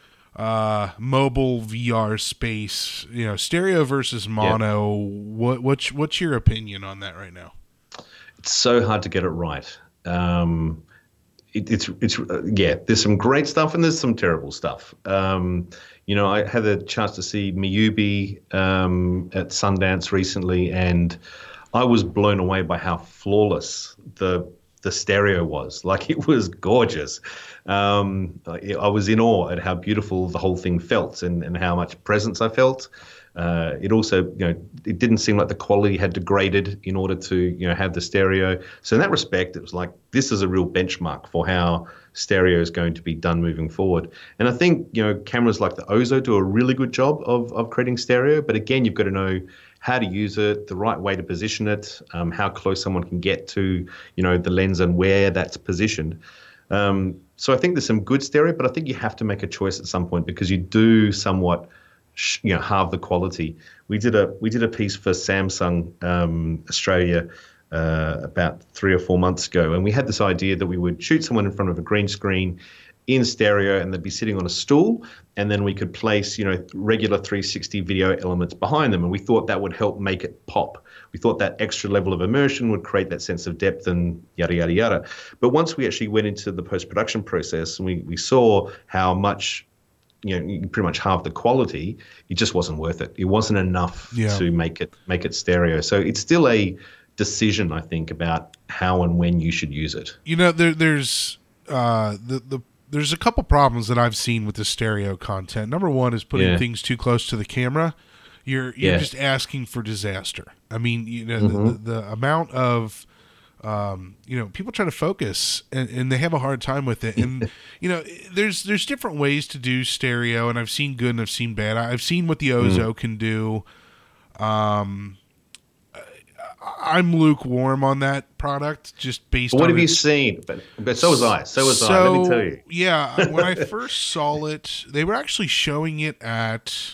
uh, mobile V R space? You know, stereo versus mono. Yeah. What what's what's your opinion on that right now? It's so hard to get it right. Um, it, it's it's uh, yeah. There's some great stuff and there's some terrible stuff. Um, you know, I had the chance to see Miyubi um, at Sundance recently, and I was blown away by how flawless the the stereo was. Like, it was gorgeous. Um, I, I was in awe at how beautiful the whole thing felt, and, and how much presence I felt. Uh, it also, you know, it didn't seem like the quality had degraded in order to, you know, have the stereo. So in that respect, it was like, this is a real benchmark for how stereo is going to be done moving forward. And I think, you know, cameras like the Ozo do a really good job of of creating stereo. But again, you've got to know how to use it, the right way to position it, um, how close someone can get to, you know, the lens and where that's positioned. Um, so I think there's some good stereo, but I think you have to make a choice at some point, because you do somewhat, you know, halve the quality. We did a we did a piece for Samsung um, Australia uh, about three or four months ago, and we had this idea that we would shoot someone in front of a green screen in stereo, and they'd be sitting on a stool, and then we could place, you know, regular three sixty video elements behind them, and we thought that would help make it pop. We thought that extra level of immersion would create that sense of depth and yada, yada, yada. But once we actually went into the post-production process, and we, we saw how much, you know, you pretty much half the quality, it just wasn't worth it. It wasn't enough yeah. to make it make it stereo. So it's still a decision, I think, about how and when you should use it. You know, there, there's uh, the the there's a couple problems that I've seen with the stereo content. Number one is putting yeah. things too close to the camera. You're you're yeah. just asking for disaster. I mean, you know, mm-hmm. the, the, the amount of Um, you know, people try to focus and, and they have a hard time with it. And, you know, there's there's different ways to do stereo, and I've seen good and I've seen bad. I've seen what the Ozo mm. can do. Um, I'm lukewarm on that product, just based what on... What have its... you seen? But, but so was I. So was so, I, let me tell you. Yeah, when I first saw it, they were actually showing it at,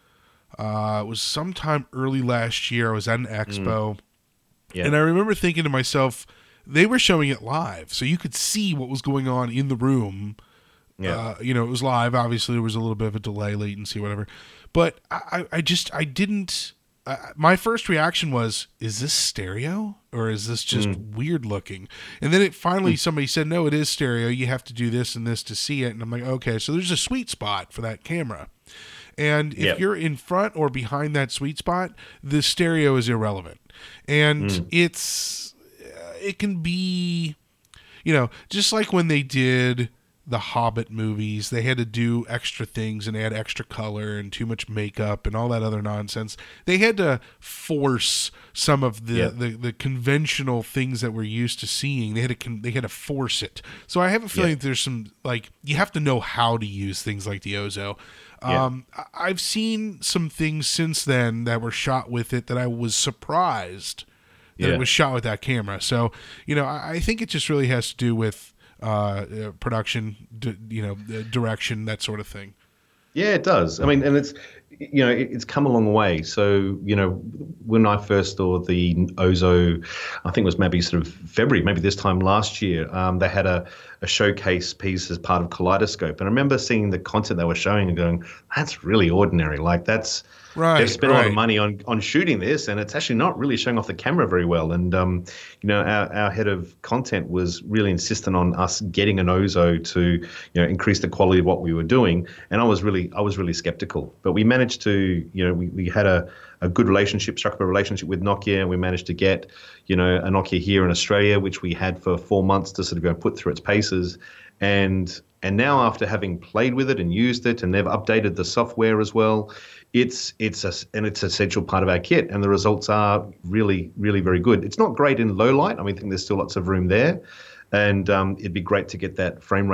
uh, it was sometime early last year. I was at an expo. Mm. Yeah. And I remember thinking to myself, they were showing it live, so you could see what was going on in the room. Yeah. Uh, you know, it was live. Obviously, there was a little bit of a delay, latency, whatever. But I, I just, I didn't, uh, my first reaction was, is this stereo? Or is this just mm. weird looking? And then it finally, mm. somebody said, no, it is stereo. You have to do this and this to see it. And I'm like, okay, so there's a sweet spot for that camera. And if yep. you're in front or behind that sweet spot, the stereo is irrelevant. And mm. it's, uh, it can be, you know, just like when they did the Hobbit movies, they had to do extra things and add extra color and too much makeup and all that other nonsense. They had to force some of the, yep. the, the conventional things that we're used to seeing. They had to, they had to force it. So I have a feeling yep. there's some, like, you have to know how to use things like the Ozo. Yeah. Um, I've seen some things since then that were shot with it that I was surprised that yeah. it was shot with that camera. So, you know, I, I think it just really has to do with uh, production, d- you know, direction, that sort of thing. Yeah, it does. I mean, and it's, you know, it, it's come a long way. So, you know, when I first saw the Ozo, I think it was maybe sort of February, maybe this time last year, um, they had a, a showcase piece as part of Kaleidoscope. And I remember seeing the content they were showing and going, that's really ordinary. Like, that's, right, they've spent right. a lot of money on, on shooting this, and it's actually not really showing off the camera very well. And, um, you know, our, our head of content was really insistent on us getting an Ozo to, you know, increase the quality of what we were doing. And I was really, I was really skeptical. But we managed to, you know, we, we had a, a good relationship, struck up a relationship with Nokia, and we managed to get, you know, a Nokia here in Australia, which we had for four months to sort of go put through its paces. And and now, after having played with it and used it, and they've updated the software as well, it's it's a, and it's an essential part of our kit, and the results are really, really very good. It's not great in low light. I mean, I think there's still lots of room there, and um, it'd be great to get that frame rate up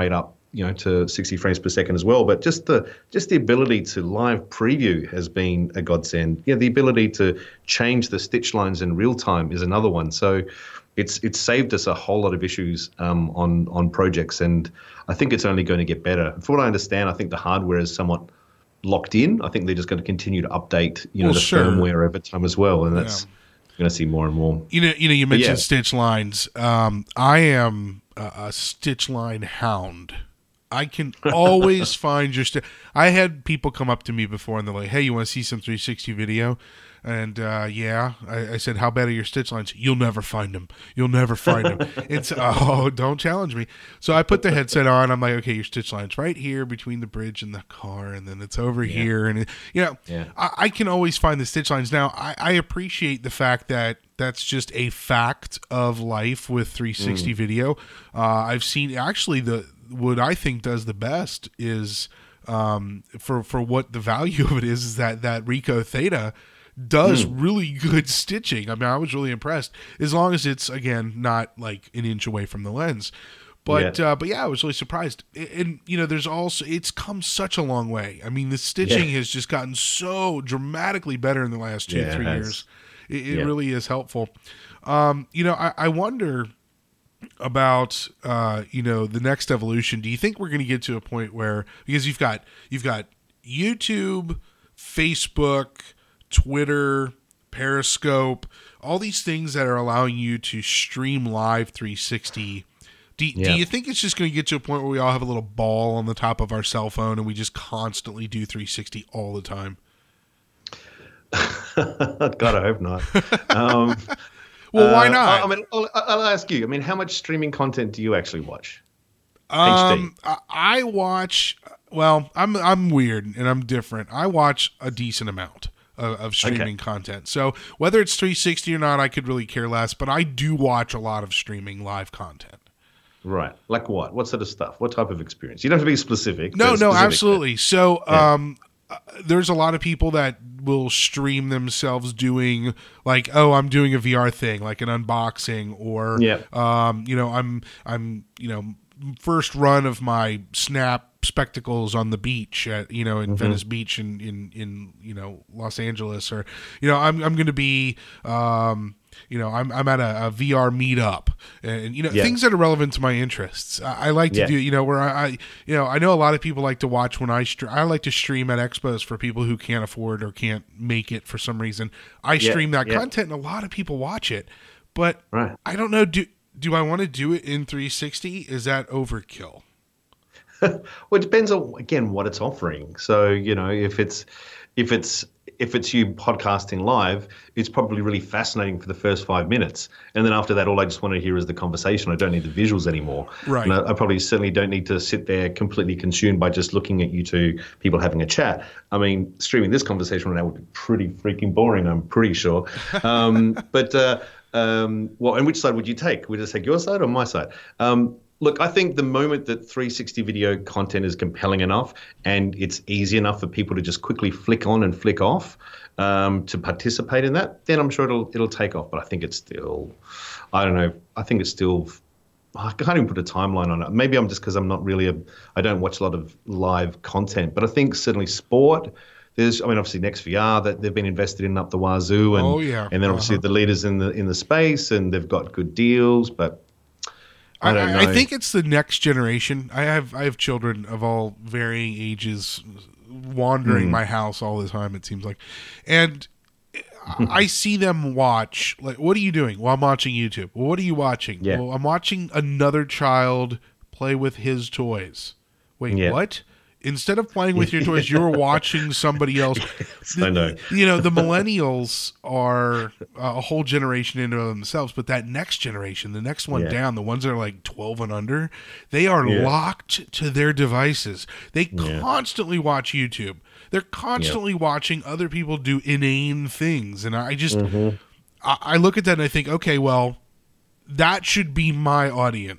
you know, to sixty frames per second as well. But just the just the ability to live preview has been a godsend. Yeah, the ability to change the stitch lines in real time is another one. So it's it's saved us a whole lot of issues um, on on projects, and I think it's only going to get better. From what I understand, I think the hardware is somewhat locked in. I think they're just going to continue to update, you know, well, the sure. firmware over time as well, and that's yeah. going to see more and more. You know, you know, you mentioned yeah. stitch lines. Um, I am a, a stitch line hound. I can always find your st- I had people come up to me before and they're like, hey, you want to see some three sixty video? And uh, yeah, I, I said, how bad are your stitch lines? You'll never find them. You'll never find them. It's, oh, don't challenge me. So I put the headset on. I'm like, okay, your stitch line's right here between the bridge and the car, and then it's over yeah. here. And, it, you know, yeah. I, I can always find the stitch lines. Now, I, I appreciate the fact that that's just a fact of life with three sixty mm. video. Uh, I've seen, actually, the what I think does the best is, um, for, for what the value of it is, is that, that Ricoh Theta does mm. really good stitching. I mean, I was really impressed, as long as it's, again, not like an inch away from the lens. But yeah. Uh, but yeah, I was really surprised. And, and, you know, there's also, it's come such a long way. I mean, the stitching yeah. has just gotten so dramatically better in the last two, yeah, three years. It, it yeah. really is helpful. Um, you know, I, I wonder about, uh, you know, the next evolution. Do you think we're going to get to a point where, because you've got, you've got YouTube, Facebook, Twitter, Periscope, all these things that are allowing you to stream live three sixty. Do, yeah. do you think it's just going to get to a point where we all have a little ball on the top of our cell phone and we just constantly do three sixty all the time? God, I hope not. Um, well, why not? Uh, I mean, I'll, I'll ask you. I mean, how much streaming content do you actually watch? Um, H D? I watch. Well, I'm I'm weird and I'm different. I watch a decent amount of, of streaming okay. content. So whether it's three sixty or not, I could really care less. But I do watch a lot of streaming live content. Right. Like what? What sort of stuff? What type of experience? You don't have to be specific. No, no, specific, absolutely. But, so yeah. um, uh, there's a lot of people that will stream themselves doing like, oh, I'm doing a V R thing, like an unboxing, or yeah. um, you know, I'm I'm you know, first run of my Snap spectacles on the beach at, you know, in mm-hmm. Venice Beach in, in, in, you know, Los Angeles, or, you know, I'm, I'm going to be, um, you know, I'm, I'm at a, a V R meetup, and, you know, yeah. things that are relevant to my interests. I, I like to yeah. do, you know, where I, I, you know, I know a lot of people like to watch when I, str- I like to stream at expos for people who can't afford or can't make it for some reason. I yeah. stream that yeah. content and a lot of people watch it, but right. I don't know, do, do I want to do it in three sixty? Is that overkill? Well, it depends on, again, what it's offering. So, you know, if it's if it's if it's you podcasting live, it's probably really fascinating for the first five minutes, and then after that, all I just want to hear is the conversation. I don't need the visuals anymore. Right. And I, I probably certainly don't need to sit there completely consumed by just looking at you two people having a chat. I mean, streaming this conversation right now would be pretty freaking boring, I'm pretty sure. Um, but uh, um, well, and which side would you take? Would you take your side or my side? Um, Look, I think the moment that three sixty video content is compelling enough and it's easy enough for people to just quickly flick on and flick off um, to participate in that, then I'm sure it'll it'll take off. But I think it's still, I don't know, I think it's still, I can't even put a timeline on it. Maybe I'm just because I'm not really a, I don't watch a lot of live content. But I think certainly sport, there's, I mean, obviously Next V R that they've been invested in up the wazoo, and oh, yeah. and then obviously uh-huh. the leaders in the in the space, and they've got good deals, but. I, don't know. I think it's the next generation. I have I have children of all varying ages wandering mm. my house all the time, it seems like. And I see them watch, like, what are you doing? Well, I'm watching YouTube. Well, what are you watching? Yeah. Well, I'm watching another child play with his toys. Wait, yeah. what? Instead of playing with your toys, you're watching somebody else. Yes, I know. You know, the millennials are a whole generation into themselves, but that next generation, the next one yeah. down, the ones that are like twelve and under, they are yeah. locked to their devices. They yeah. constantly watch YouTube. They're constantly yep. watching other people do inane things. And I just, mm-hmm. I, I look at that and I think, okay, well, that should be my audience.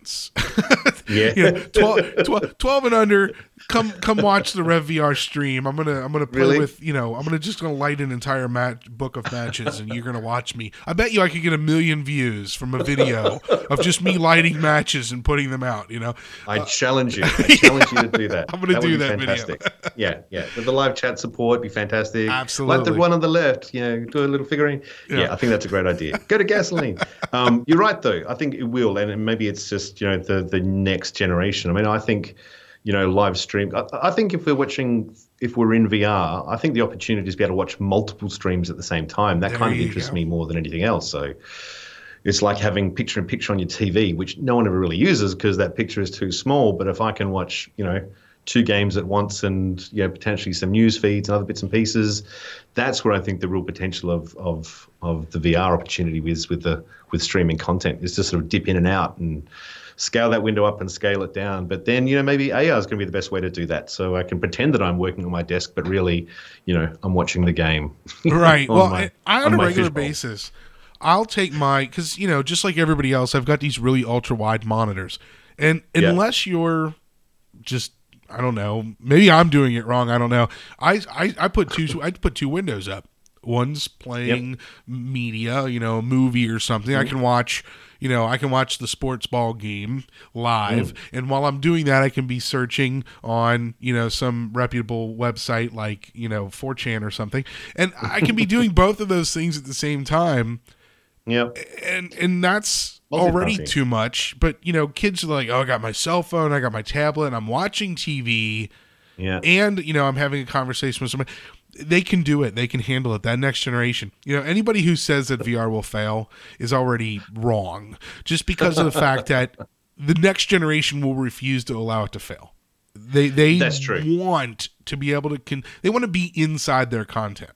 Yeah, you know, twelve, twelve, twelve and under. Come, come watch the Rev V R stream. I'm gonna, I'm gonna play Really? with, you know, I'm gonna just gonna light an entire match book of matches, and you're gonna watch me. I bet you I could get a million views from a video of just me lighting matches and putting them out. You know, I uh, challenge you. I challenge you to do that. I'm gonna that do would be that fantastic. video. yeah, yeah. With the live chat support, be fantastic. Absolutely. Like the one on the left, you know, do a little figurine. Yeah, Yeah. I think that's a great idea. Go to gasoline. Um, you're right, though. I think it will, and maybe it's just you know the the next generation. I mean, I think. You know, live stream. I, I think if we're watching, if we're in V R, I think the opportunity is to be able to watch multiple streams at the same time. That There kind of you interests go. me more than anything else. So it's like having picture in picture on your T V, which no one ever really uses because that picture is too small. But if I can watch, you know, two games at once and you know potentially some news feeds and other bits and pieces, that's where I think the real potential of of of the V R opportunity is with the with streaming content is to sort of dip in and out and scale that window up and scale it down. But then, you know, maybe A R is going to be the best way to do that. So I can pretend that I'm working on my desk, but really, you know, I'm watching the game. Right. on Well, my- I, on, on a my regular fishbowl. basis, I'll take my, because, you know, just like everybody else, I've got these really ultra wide monitors. And Yeah. unless you're just, I don't know, maybe I'm doing it wrong. I don't know. I, I, I put two, I put two windows up. One's playing Yep. media, you know, a movie or something. I can watch, you know, I can watch the sports ball game live. And while I'm doing that, I can be searching on, you know, some reputable website like, you know, four chan or something. And I can be doing both of those things at the same time. Yep. And, and that's already Multitasking. too much. But, you know, kids are like, oh, I got my cell phone, I got my tablet, and I'm watching T V. Yeah. And, you know, I'm having a conversation with somebody. They can do it. They can handle it. That next generation. You know, anybody who says that V R will fail is already wrong just because of the fact that the next generation will refuse to allow it to fail. They they That's true. want to be able to con- they want to be inside their content.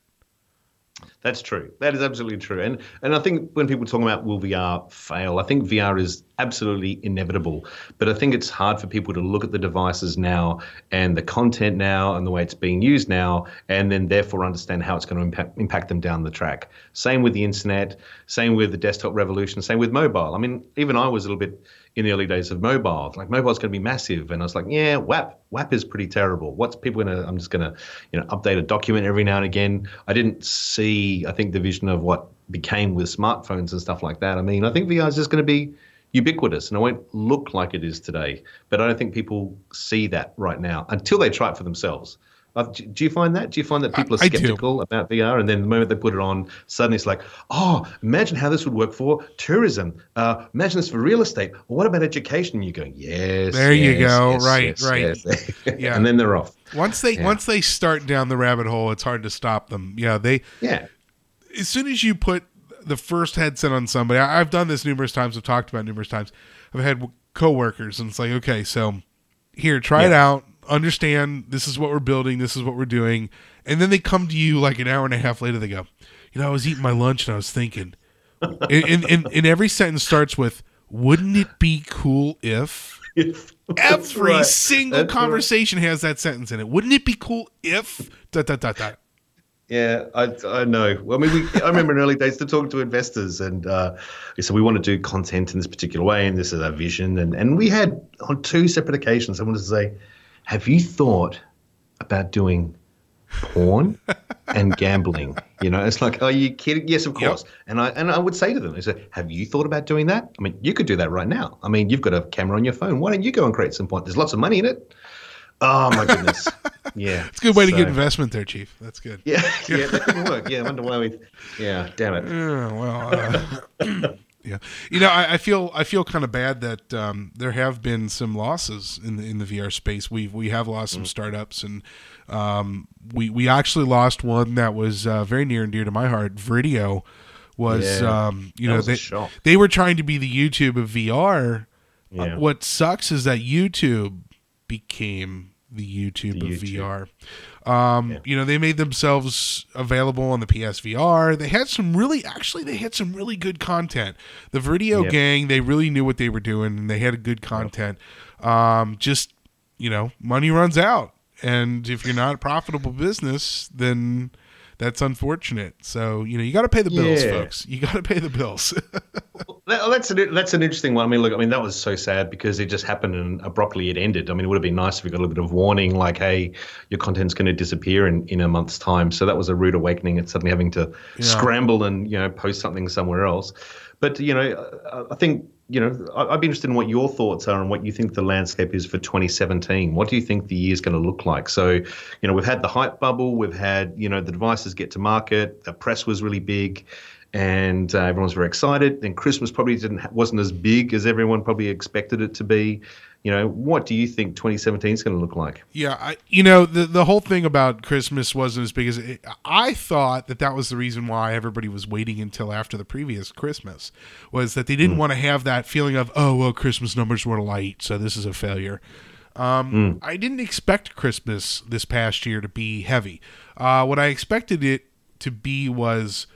That's true. That is absolutely true. And and I think when people talk about will V R fail, I think V R is absolutely inevitable. But I think it's hard for people to look at the devices now and the content now and the way it's being used now, and then therefore understand how it's going to impact impact them down the track. Same with the internet, same with the desktop revolution, same with mobile. I mean, even I was a little bit in the early days of mobile, like mobile's going to be massive. And I was like, yeah, W A P, W A P is pretty terrible. What's people going to, I'm just going to, you know, update a document every now and again. I didn't see, I think, the vision of what became with smartphones and stuff like that. I mean, I think V R is just going to be ubiquitous and it won't look like it is today. But I don't think people see that right now until they try it for themselves. Uh, do do you find that? Do you find that people are I- I do. skeptical about V R, and then the moment they put it on, suddenly it's like, oh, imagine how this would work for tourism. Uh, imagine this for real estate. Well, what about education? And you're going, yes. There you yes, go. yes, Right, yes, right. yes. Yeah. And then they're off. Once they Yeah. once they start down the rabbit hole, it's hard to stop them. Yeah, they Yeah. as soon as you put the first headset on somebody, I, I've done this numerous times. I've talked about it numerous times. I've had coworkers, and it's like, okay, so here, try it Yeah. out. Understand this is what we're building. This is what we're doing. And then they come to you like an hour and a half later. They go, you know, I was eating my lunch and I was thinking, and, and, and, and every sentence starts with, wouldn't it be cool if? That's Every right. single That's right. conversation has that sentence in it. Wouldn't it be cool if? Dot, dot, dot, dot. Yeah, I I know. Well, I mean, we, I remember in early days to talk to investors, and uh, so we want to do content in this particular way, and this is our vision. And, and we had on two separate occasions, I wanted to say, have you thought about doing porn and gambling? You know, it's like, are you kidding? Yes, of course. And I and I would say to them, I said, have you thought about doing that? I mean, you could do that right now. I mean, you've got a camera on your phone. Why don't you go and create some point? There's lots of money in it. Oh my goodness. Yeah. It's a good way to So- get investment there, Chief. That's good. Yeah, yeah, that didn't work. Yeah, I wonder why we. Yeah, damn it. Yeah, well, uh, yeah. You know, I, I feel I feel kind of bad that um, there have been some losses in the in the V R space. We we have lost some startups, and um, we we actually lost one that was uh, very near and dear to my heart. Viridio was, Yeah, um, you that know, was a they shock. they were trying to be the YouTube of V R. Uh, Yeah. what sucks is that YouTube became the YouTube The of YouTube. V R. Um, Yeah. You know, they made themselves available on the P S V R. They had some really, actually, they had some really good content. The Viridio Yep. gang, they really knew what they were doing, and they had good content. Um, just, you know, money runs out. And if you're not a profitable business, then that's unfortunate. So, you know, you got to pay the bills, Yeah. folks. You got to pay the bills. that, that's an, that's an interesting one. I mean, look, I mean, that was so sad because it just happened and abruptly it ended. I mean, it would have been nice if we got a little bit of warning, like, hey, your content's going to disappear in, in a month's time. So that was a rude awakening. It's suddenly having to yeah. scramble and, you know, post something somewhere else. But, you know, I think, you know, I'd be interested in what your thoughts are and what you think the landscape is for twenty seventeen. What do you think the year's going to look like? So, you know, we've had the hype bubble. We've had, you know, the devices get to market. The press was really big. And uh, everyone's very excited. Then Christmas probably didn't wasn't as big as everyone probably expected it to be. You know, what do you think twenty seventeen is going to look like? Yeah, I, you know, the the whole thing about Christmas wasn't as big as it, I thought that that was the reason why everybody was waiting until after the previous Christmas, was that they didn't mm. want to have that feeling of, oh, well, Christmas numbers were light, so this is a failure. Um, mm. I didn't expect Christmas this past year to be heavy. Uh, what I expected it to be was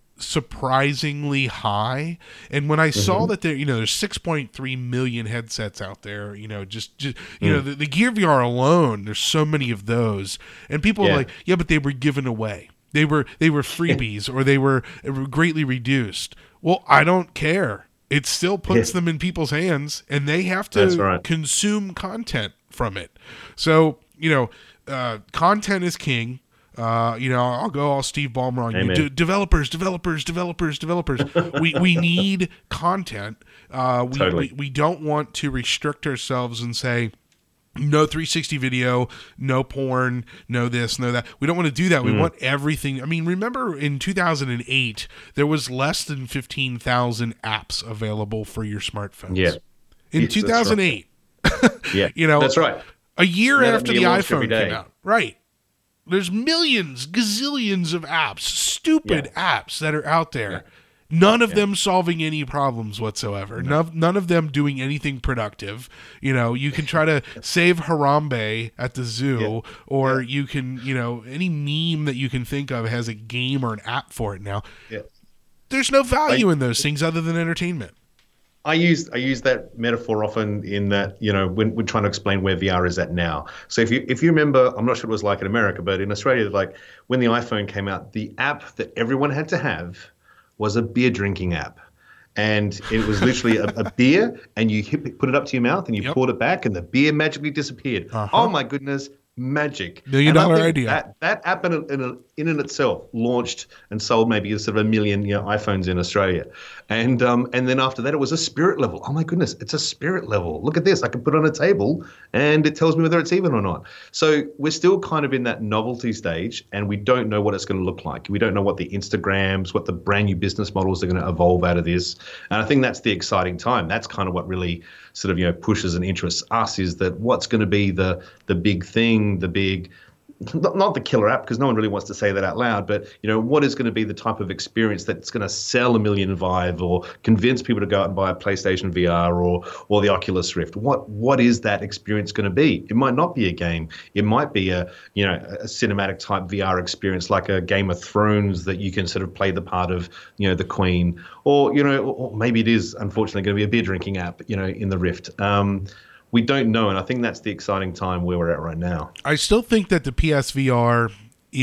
surprisingly high, and when I mm-hmm. saw that there, you know, there's six point three million headsets out there, you know, just, just you mm. know, the, the Gear V R alone, there's so many of those, and people yeah. are like, yeah, but they were given away, they were they were freebies, or they were, they were greatly reduced. Well, I don't care. It still puts yeah. them in people's hands, and they have to right. consume content from it. So, you know, uh, content is king. Uh, you know, I'll go all Steve Ballmer on you. De- developers, developers, developers, developers. we we need content. Uh, we, totally. we we don't want to restrict ourselves and say no three sixty video, no porn, no this, no that. We don't want to do that. We mm. want everything. I mean, remember in two thousand eight, there was less than fifteen thousand apps available for your smartphones. Yeah. In yes, two thousand eight. Right. yeah. You know, that's right. A year yeah, after the iPhone came out. Right. There's millions, gazillions of apps, stupid yeah. apps that are out there. Yeah. None of yeah. them solving any problems whatsoever. No. None, none of them doing anything productive. You know, you can try to save Harambe at the zoo, yeah. or yeah. you can, you know, any meme that you can think of has a game or an app for it now. Yeah. There's no value like, in those things other than entertainment. I use I use that metaphor often in that, you know, when we're trying to explain where V R is at now. So if you if you remember, I'm not sure what it was like in America, but in Australia, like when the iPhone came out, the app that everyone had to have was a beer drinking app. And it was literally a, a beer, and you hit, put it up to your mouth, and you yep. poured it back, and the beer magically disappeared. Uh-huh. Oh my goodness, magic! Million dollar idea. That, that app in, in, in and itself launched and sold maybe sort of a million, you know, iPhones in Australia, and um and then after that it was a spirit level. Oh my goodness, it's a spirit level. Look at this, I can put it on a table and it tells me whether it's even or not. So we're still kind of in that novelty stage, and we don't know what it's going to look like. We don't know what the Instagrams, what the brand new business models are going to evolve out of this, and I think that's the exciting time. That's kind of what really sort of, you know, pushes and interests us, is that what's going to be the the big thing, the big, not the killer app, because no one really wants to say that out loud, but, you know, what is going to be the type of experience that's going to sell a million Vive or convince people to go out and buy a PlayStation V R or or the Oculus Rift? What what is that experience going to be? It might not be a game. It might be a, you know, a cinematic type V R experience like a Game of Thrones that you can sort of play the part of, you know, the Queen, or, you know, or maybe it is unfortunately going to be a beer drinking app, you know, in the Rift. Um, We don't know, and I think that's the exciting time where we're at right now. I still think that the P S V R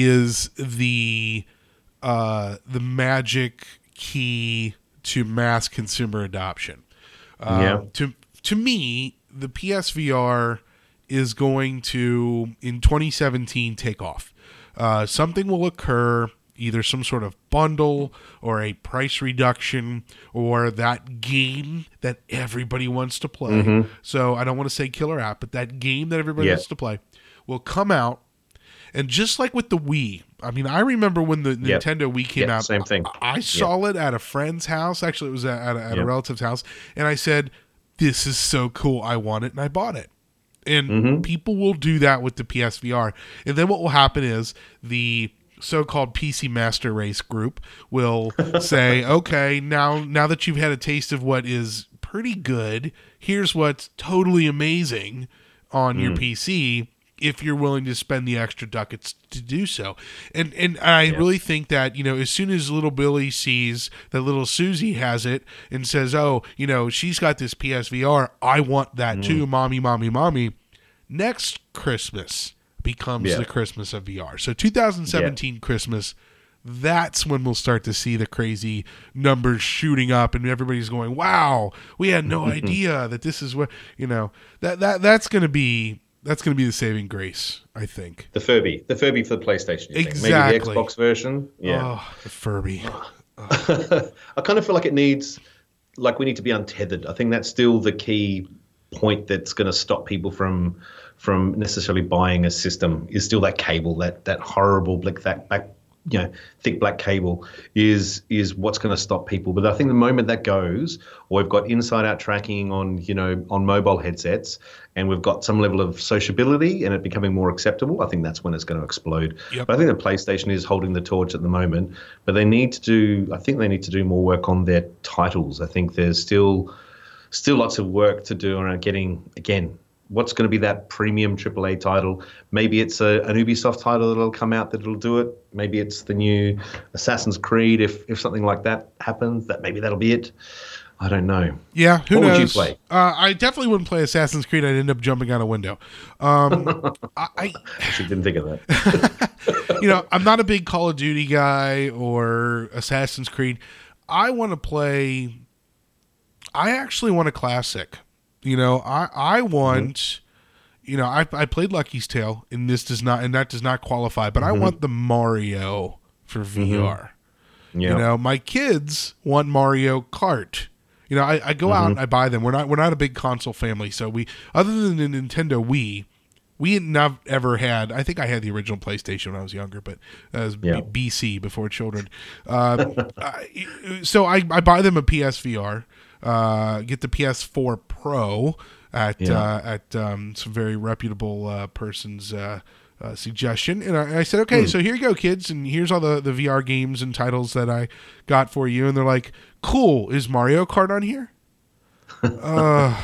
is the uh, the magic key to mass consumer adoption. Uh, yeah. To to me, the P S V R is going to, in twenty seventeen, take off. Uh, something will occur, either some sort of bundle or a price reduction or that game that everybody wants to play. Mm-hmm. So I don't want to say killer app, but that game that everybody yep. wants to play will come out. And just like with the Wii, I mean, I remember when the yep. Nintendo Wii came yep, out, same thing. I, I saw yep. it at a friend's house. Actually, it was at, a, at yep. a relative's house. And I said, this is so cool. I want it. And I bought it. And mm-hmm. people will do that with the P S V R. And then what will happen is the so-called P C Master Race group will say, okay, now now that you've had a taste of what is pretty good, here's what's totally amazing on mm. your P C, if you're willing to spend the extra ducats to do so. And and I yeah. really think that, you know, as soon as little Billy sees that little Susie has it and says, oh, you know, she's got this P S V R, I want that mm. too, mommy, mommy, mommy, next Christmas becomes yeah. the Christmas of V R. So two thousand seventeen yeah. Christmas, that's when we'll start to see the crazy numbers shooting up and everybody's going, wow, we had no idea that this is what, you know, that, that that's going to be, that's going to be the saving grace, I think. The Furby, the Furby for the PlayStation. You exactly. Think? Maybe the Xbox version. Yeah. Oh, the Furby. Oh. I kind of feel like it needs, like we need to be untethered. I think that's still the key point that's going to stop people from from necessarily buying a system is still that cable, that that horrible black that back, you know, thick black cable is is what's going to stop people. But I think the moment that goes, or we've got inside out tracking on, you know, on mobile headsets, and we've got some level of sociability and it becoming more acceptable, I think that's when it's going to explode. Yep. But I think the PlayStation is holding the torch at the moment, but they need to do, I think they need to do more work on their titles. I think there's still still lots of work to do around getting, again, what's going to be that premium triple A title. Maybe it's a, an Ubisoft title that'll come out that'll do it. Maybe it's the new Assassin's Creed. If if something like that happens, that maybe that'll be it. I don't know. Yeah, who what knows? Would you play? Uh, I definitely wouldn't play Assassin's Creed. I'd end up jumping out a window. Um, I, I actually didn't think of that. You know, I'm not a big Call of Duty guy or Assassin's Creed. I want to play. I actually want a classic. You know, I, I want, mm-hmm. you know, I I played Lucky's Tale, and this does not, and that does not qualify, but mm-hmm. I want the Mario for V R. Mm-hmm. Yep. You know, my kids want Mario Kart. You know, I, I go mm-hmm. out and I buy them. We're not we're not a big console family, so we, other than the Nintendo Wii, we had not ever had. I think I had the original PlayStation when I was younger, but that was yep. B C, before children. Uh, I, so I I buy them a P S V R. Uh, get the P S four Pro at yeah. uh, at um, some very reputable uh, person's uh, uh, suggestion, and I, and I said, okay, mm. so here you go, kids, and here's all the, the V R games and titles that I got for you. And they're like, cool, is Mario Kart on here? uh,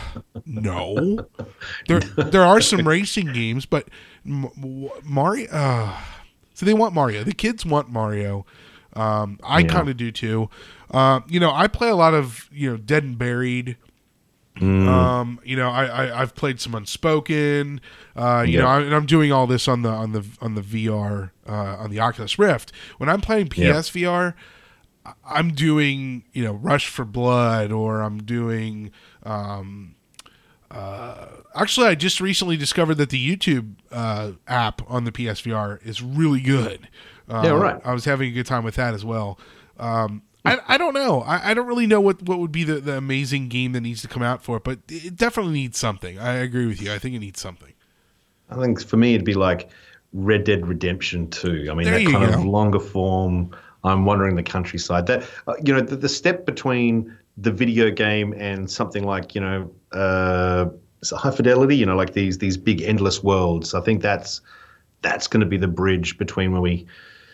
no. There there are some racing games, but M- Mario. Uh, so they want Mario. The kids want Mario. Um, I yeah. kind of do too. Uh, you know, I play a lot of, you know, Dead and Buried. Mm. Um, you know, I, I I've played some Unspoken. Uh, you yeah. know, I, and I'm doing all this on the on the on the V R uh, on the Oculus Rift. When I'm playing P S V R, yeah. I'm doing, you know, Rush for Blood, or I'm doing. Um, uh, actually, I just recently discovered that the YouTube uh, app on the P S V R is really good. Uh, yeah, right. I was having a good time with that as well. Um, I, I don't know. I, I don't really know what, what would be the, the amazing game that needs to come out for it, but it definitely needs something. I agree with you. I think it needs something. I think for me it'd be like Red Dead Redemption two. I mean, there that kind go. of longer form. I'm wandering the countryside. That uh, you know, the, the step between the video game and something like, you know, uh, high fidelity. You know, like these these big endless worlds. I think that's that's going to be the bridge between when we.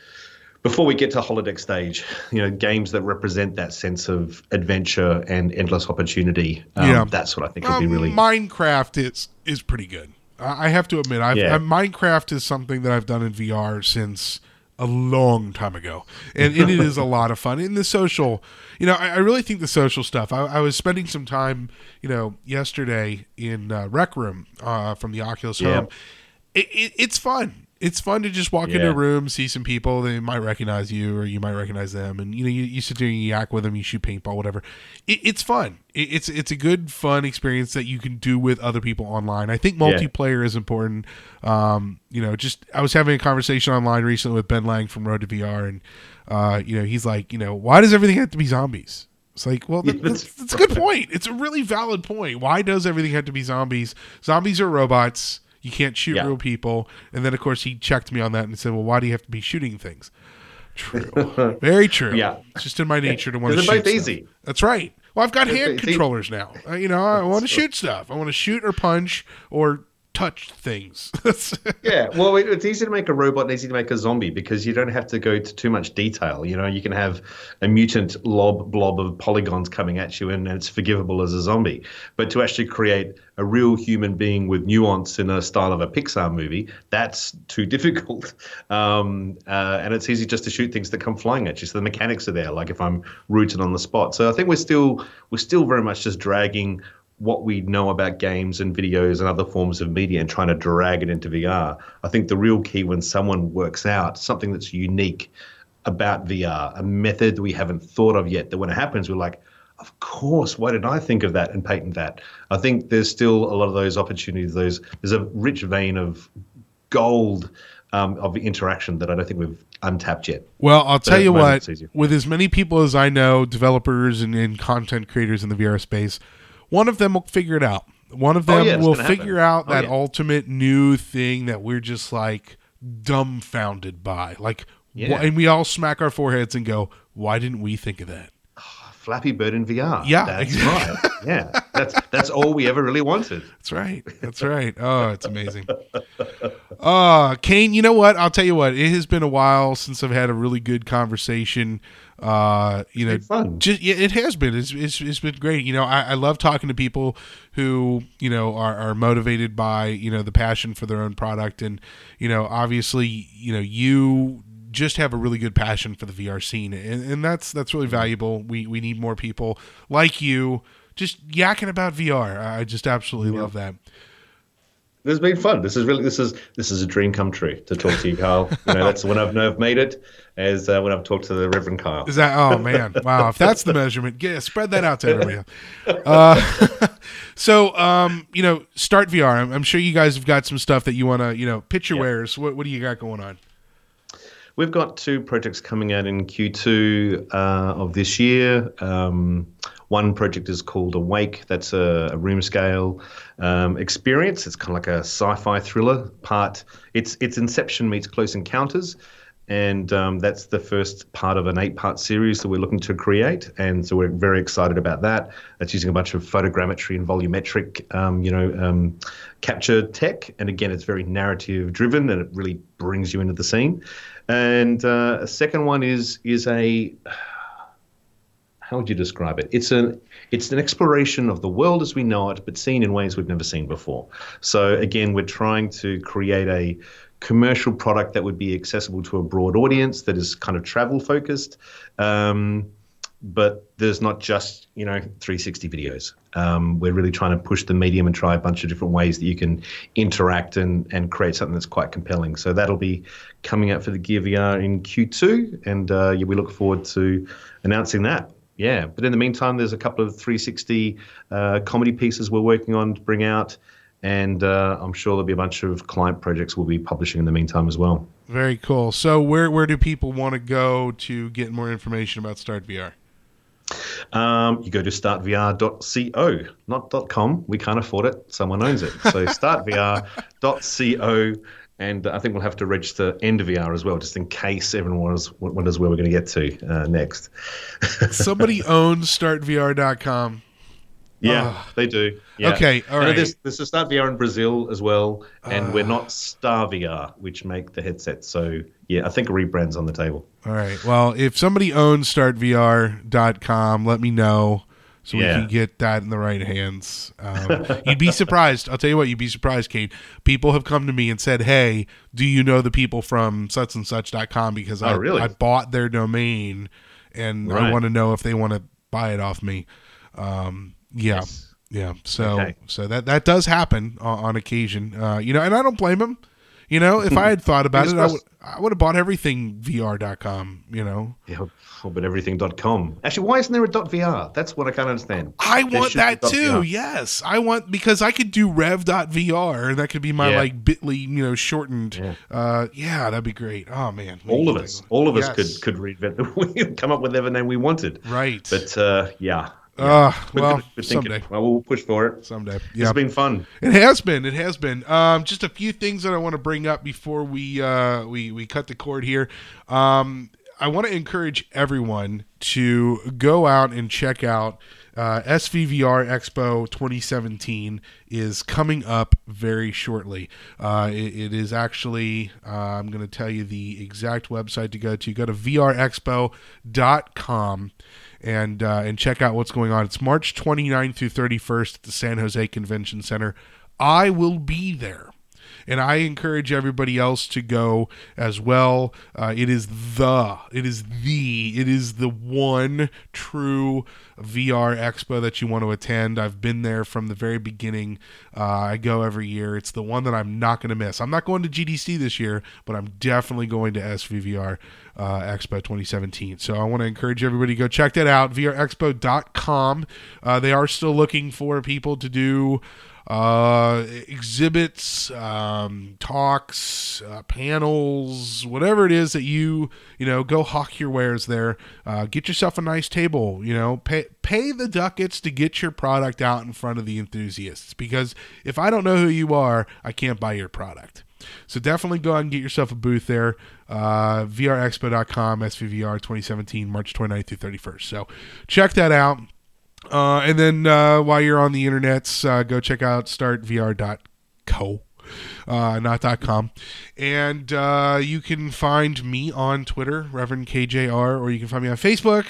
Before we get to holodeck stage, you know, games that represent that sense of adventure and endless opportunity. Um, yeah, that's what I think will um, be really. Minecraft is is pretty good. I have to admit, I've, yeah. I, Minecraft is something that I've done in V R since a long time ago, and, and it is a lot of fun. In the social, you know, I, I really think the social stuff. I, I was spending some time, you know, yesterday in uh, Rec Room uh, from the Oculus yeah. Home. It, it, it's fun. It's fun to just walk yeah. into a room, see some people. They might recognize you, or you might recognize them, and you know you, you sit there and you yak with them, you shoot paintball, whatever. It, it's fun. It, it's it's a good, fun experience that you can do with other people online. I think multiplayer yeah. is important. Um, you know, just I was having a conversation online recently with Ben Lang from Road to V R, and uh, you know he's like, you know, why does everything have to be zombies? It's like, well, that, yeah, that's, that's a good point. It's a really valid point. Why does everything have to be zombies? Zombies are robots. You can't shoot yeah. real people. And then, of course, he checked me on that and said, well, why do you have to be shooting things? True. Very true. Yeah. It's just in my nature to want to shoot both stuff. Easy. That's right. Well, I've got it's hand easy. controllers now. Uh, you know, I want to shoot stuff. I want to shoot or punch or touch things. Yeah, well, it's easy to make a robot and easy to make a zombie because you don't have to go to too much detail. You know, you can have a mutant lob blob of polygons coming at you and it's forgivable as a zombie. But to actually create a real human being with nuance in a style of a Pixar movie, that's too difficult. Um, uh, and it's easy just to shoot things that come flying at you. So the mechanics are there, like if I'm rooted on the spot. So I think we're still we're still very much just dragging what we know about games and videos and other forms of media and trying to drag it into V R. I think the real key when someone works out something that's unique about V R, a method we haven't thought of yet, that when it happens, we're like, of course, why didn't I think of that and patent that? I think there's still a lot of those opportunities. Those There's a rich vein of gold um, of interaction that I don't think we've untapped yet. Well, I'll tell you what, with as many people as I know, developers and, and content creators in the V R space, one of them will figure it out. One of them oh, yeah, will figure happen. out that oh, yeah. ultimate new thing that we're just like dumbfounded by. Like, yeah. wh- and we all smack our foreheads and go, why didn't we think of that? Oh, Flappy Bird in V R. Yeah. That's right. Yeah. That's that's all we ever really wanted. That's right. That's right. Oh, it's amazing. Uh, Kane, you know what? I'll tell you what. It has been a while since I've had a really good conversation. Uh, you know, fun. Just, yeah, it has been. It's, it's it's been great. You know, I, I love talking to people who you know are, are motivated by you know the passion for their own product, and you know, obviously, you know, you just have a really good passion for the V R scene, and, and that's that's really valuable. We we need more people like you just yakking about V R. I just absolutely yeah. love that. This has been fun. This is really this is this is a dream come true to talk to you, Kyle. You know, that's when I've know I've made it. As uh, when I've talked to the Reverend Kyle. Is that? Oh man, wow! If that's the measurement, yeah, spread that out to everybody. Uh, so, um, you know, Start V R. I'm, I'm sure you guys have got some stuff that you want to, you know, pitch your yeah. wares. What What do you got going on? We've got two projects coming out in Q two uh, of this year. Um, one project is called Awake. That's a, a room scale um, experience. It's kind of like a sci-fi thriller part. It's it's Inception meets Close Encounters. And um, that's the first part of an eight-part series that we're looking to create, and so we're very excited about that. It's using a bunch of photogrammetry and volumetric, um, you know, um, capture tech, and again, it's very narrative-driven, and it really brings you into the scene. And uh, a second one is is a how would you describe it? It's an it's an exploration of the world as we know it, but seen in ways we've never seen before. So again, we're trying to create a commercial product that would be accessible to a broad audience that is kind of travel focused, um, but there's not just you know three sixty videos. Um, we're really trying to push the medium and try a bunch of different ways that you can interact and and create something that's quite compelling. So that'll be coming out for the Gear V R in Q two, and uh, yeah, we look forward to announcing that. Yeah, but in the meantime, there's a couple of three sixty uh, comedy pieces we're working on to bring out. And uh, I'm sure there'll be a bunch of client projects we'll be publishing in the meantime as well. Very cool. So where where do people want to go to get more information about Start V R? Um, you go to start v r dot co, not .com. We can't afford it. Someone owns it. So start v r dot co, and I think we'll have to register End V R as well, just in case everyone wonders, wonders where we're going to get to uh, next. Somebody owns start v r dot com. Yeah, oh. they do. Yeah. Okay, all right. There's, there's a Start V R in Brazil as well, and uh, we're not Star V R, which make the headset. So, yeah, I think a rebrand's on the table. All right. Well, if somebody owns start v r dot com, let me know so yeah. we can get that in the right hands. Um, you'd be surprised. I'll tell you what, you'd be surprised, Kate. People have come to me and said, hey, do you know the people from such and such dot com? Because oh, I, really? I bought their domain, and right. I want to know if they want to buy it off me. Um Yeah, yes. yeah. So, okay. so that that does happen on, on occasion, uh, you know, and I don't blame him. You know, if I had thought about it, I would I would have bought everything V R dot com. You know, yeah, but everything dot com. Actually, why isn't there a .vr? That's what I can't understand. I there want that too. Yes, I want because I could do rev dot v r, and that could be my yeah. like Bitly, you know, shortened. Yeah. Uh, yeah, that'd be great. Oh man, all of us, all of yes. us could could reinvent the come up with whatever name we wanted. Right, but uh, yeah. Yeah. Uh, well, we're thinking, someday. Well, we'll push for it. Someday. Yeah. It's been fun. It has been. It has been. Um, just a few things that I want to bring up before we uh, we we cut the cord here. Um, I want to encourage everyone to go out and check out uh, S V V R Expo twenty seventeen is coming up very shortly. Uh, it, it is actually, uh, I'm going to tell you the exact website to go to. Go to v r expo dot com. And uh, and check out what's going on. It's March twenty-ninth through thirty-first at the San Jose Convention Center. I will be there. and I encourage everybody else to go as well. Uh, it is the, it is the, it is the one true V R expo that you want to attend. I've been there from the very beginning. Uh, I go every year. It's the one that I'm not going to miss. I'm not going to G D C this year, but I'm definitely going to S V V R uh, Expo twenty seventeen. So I want to encourage everybody to go check that out, V R expo dot com. Uh, they are still looking for people to do uh, exhibits, um, talks, uh, panels, whatever it is that you, you know, go hawk your wares there. Uh, get yourself a nice table, you know, pay, pay the ducats to get your product out in front of the enthusiasts, because if I don't know who you are, I can't buy your product. So definitely go out and get yourself a booth there. Uh, V R expo dot com, S V V R twenty seventeen, March twenty-ninth through thirty-first. So check that out. Uh, and then uh, while you're on the internets, uh, go check out start V R dot co, uh, not .com. And uh, you can find me on Twitter, Reverend K J R, or you can find me on Facebook,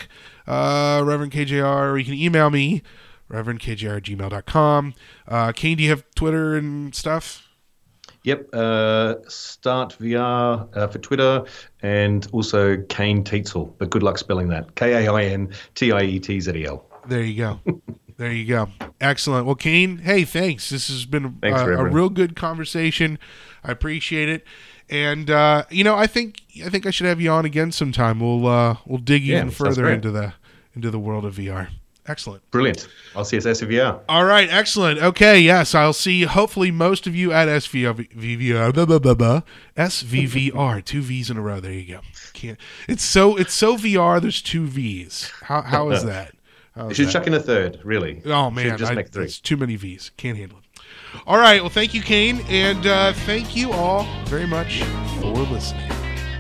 uh, Reverend K J R, or you can email me, Reverend K J R at gmail dot com. Uh, Kane, do you have Twitter and stuff? Yep, uh, Start V R uh, for Twitter, and also Kane Tietzel, but good luck spelling that. K A I N T I E T Z E L. There you go. There you go. Excellent. Well, Kane, hey, thanks. This has been thanks, uh, a real good conversation. I appreciate it. And uh, you know, I think I think I should have you on again sometime. We'll uh, we'll dig yeah, even further into the into the world of V R. Excellent. Brilliant. I'll see you at S V V R. All right. Excellent. Okay. Yes, I'll see hopefully most of you at S V V R. Blah, blah, blah, blah. S V V R. Two V's in a row. There you go. Can't. It's so it's so V R. There's two V's. How how is that? How you is should that? chuck in a third. Really. Oh man, just I, make three. It's too many V's. Can't handle it. All right. Well, thank you, Kane, and uh, thank you all very much for listening.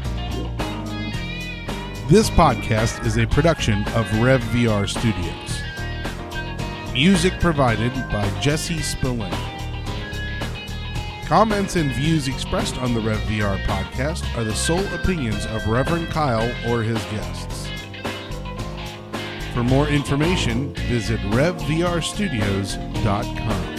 This podcast is a production of Rev V R Studios. Music provided by Jesse Spillane. Comments and views expressed on the Rev V R podcast are the sole opinions of Reverend Kyle or his guests. For more information, visit rev v r studios dot com.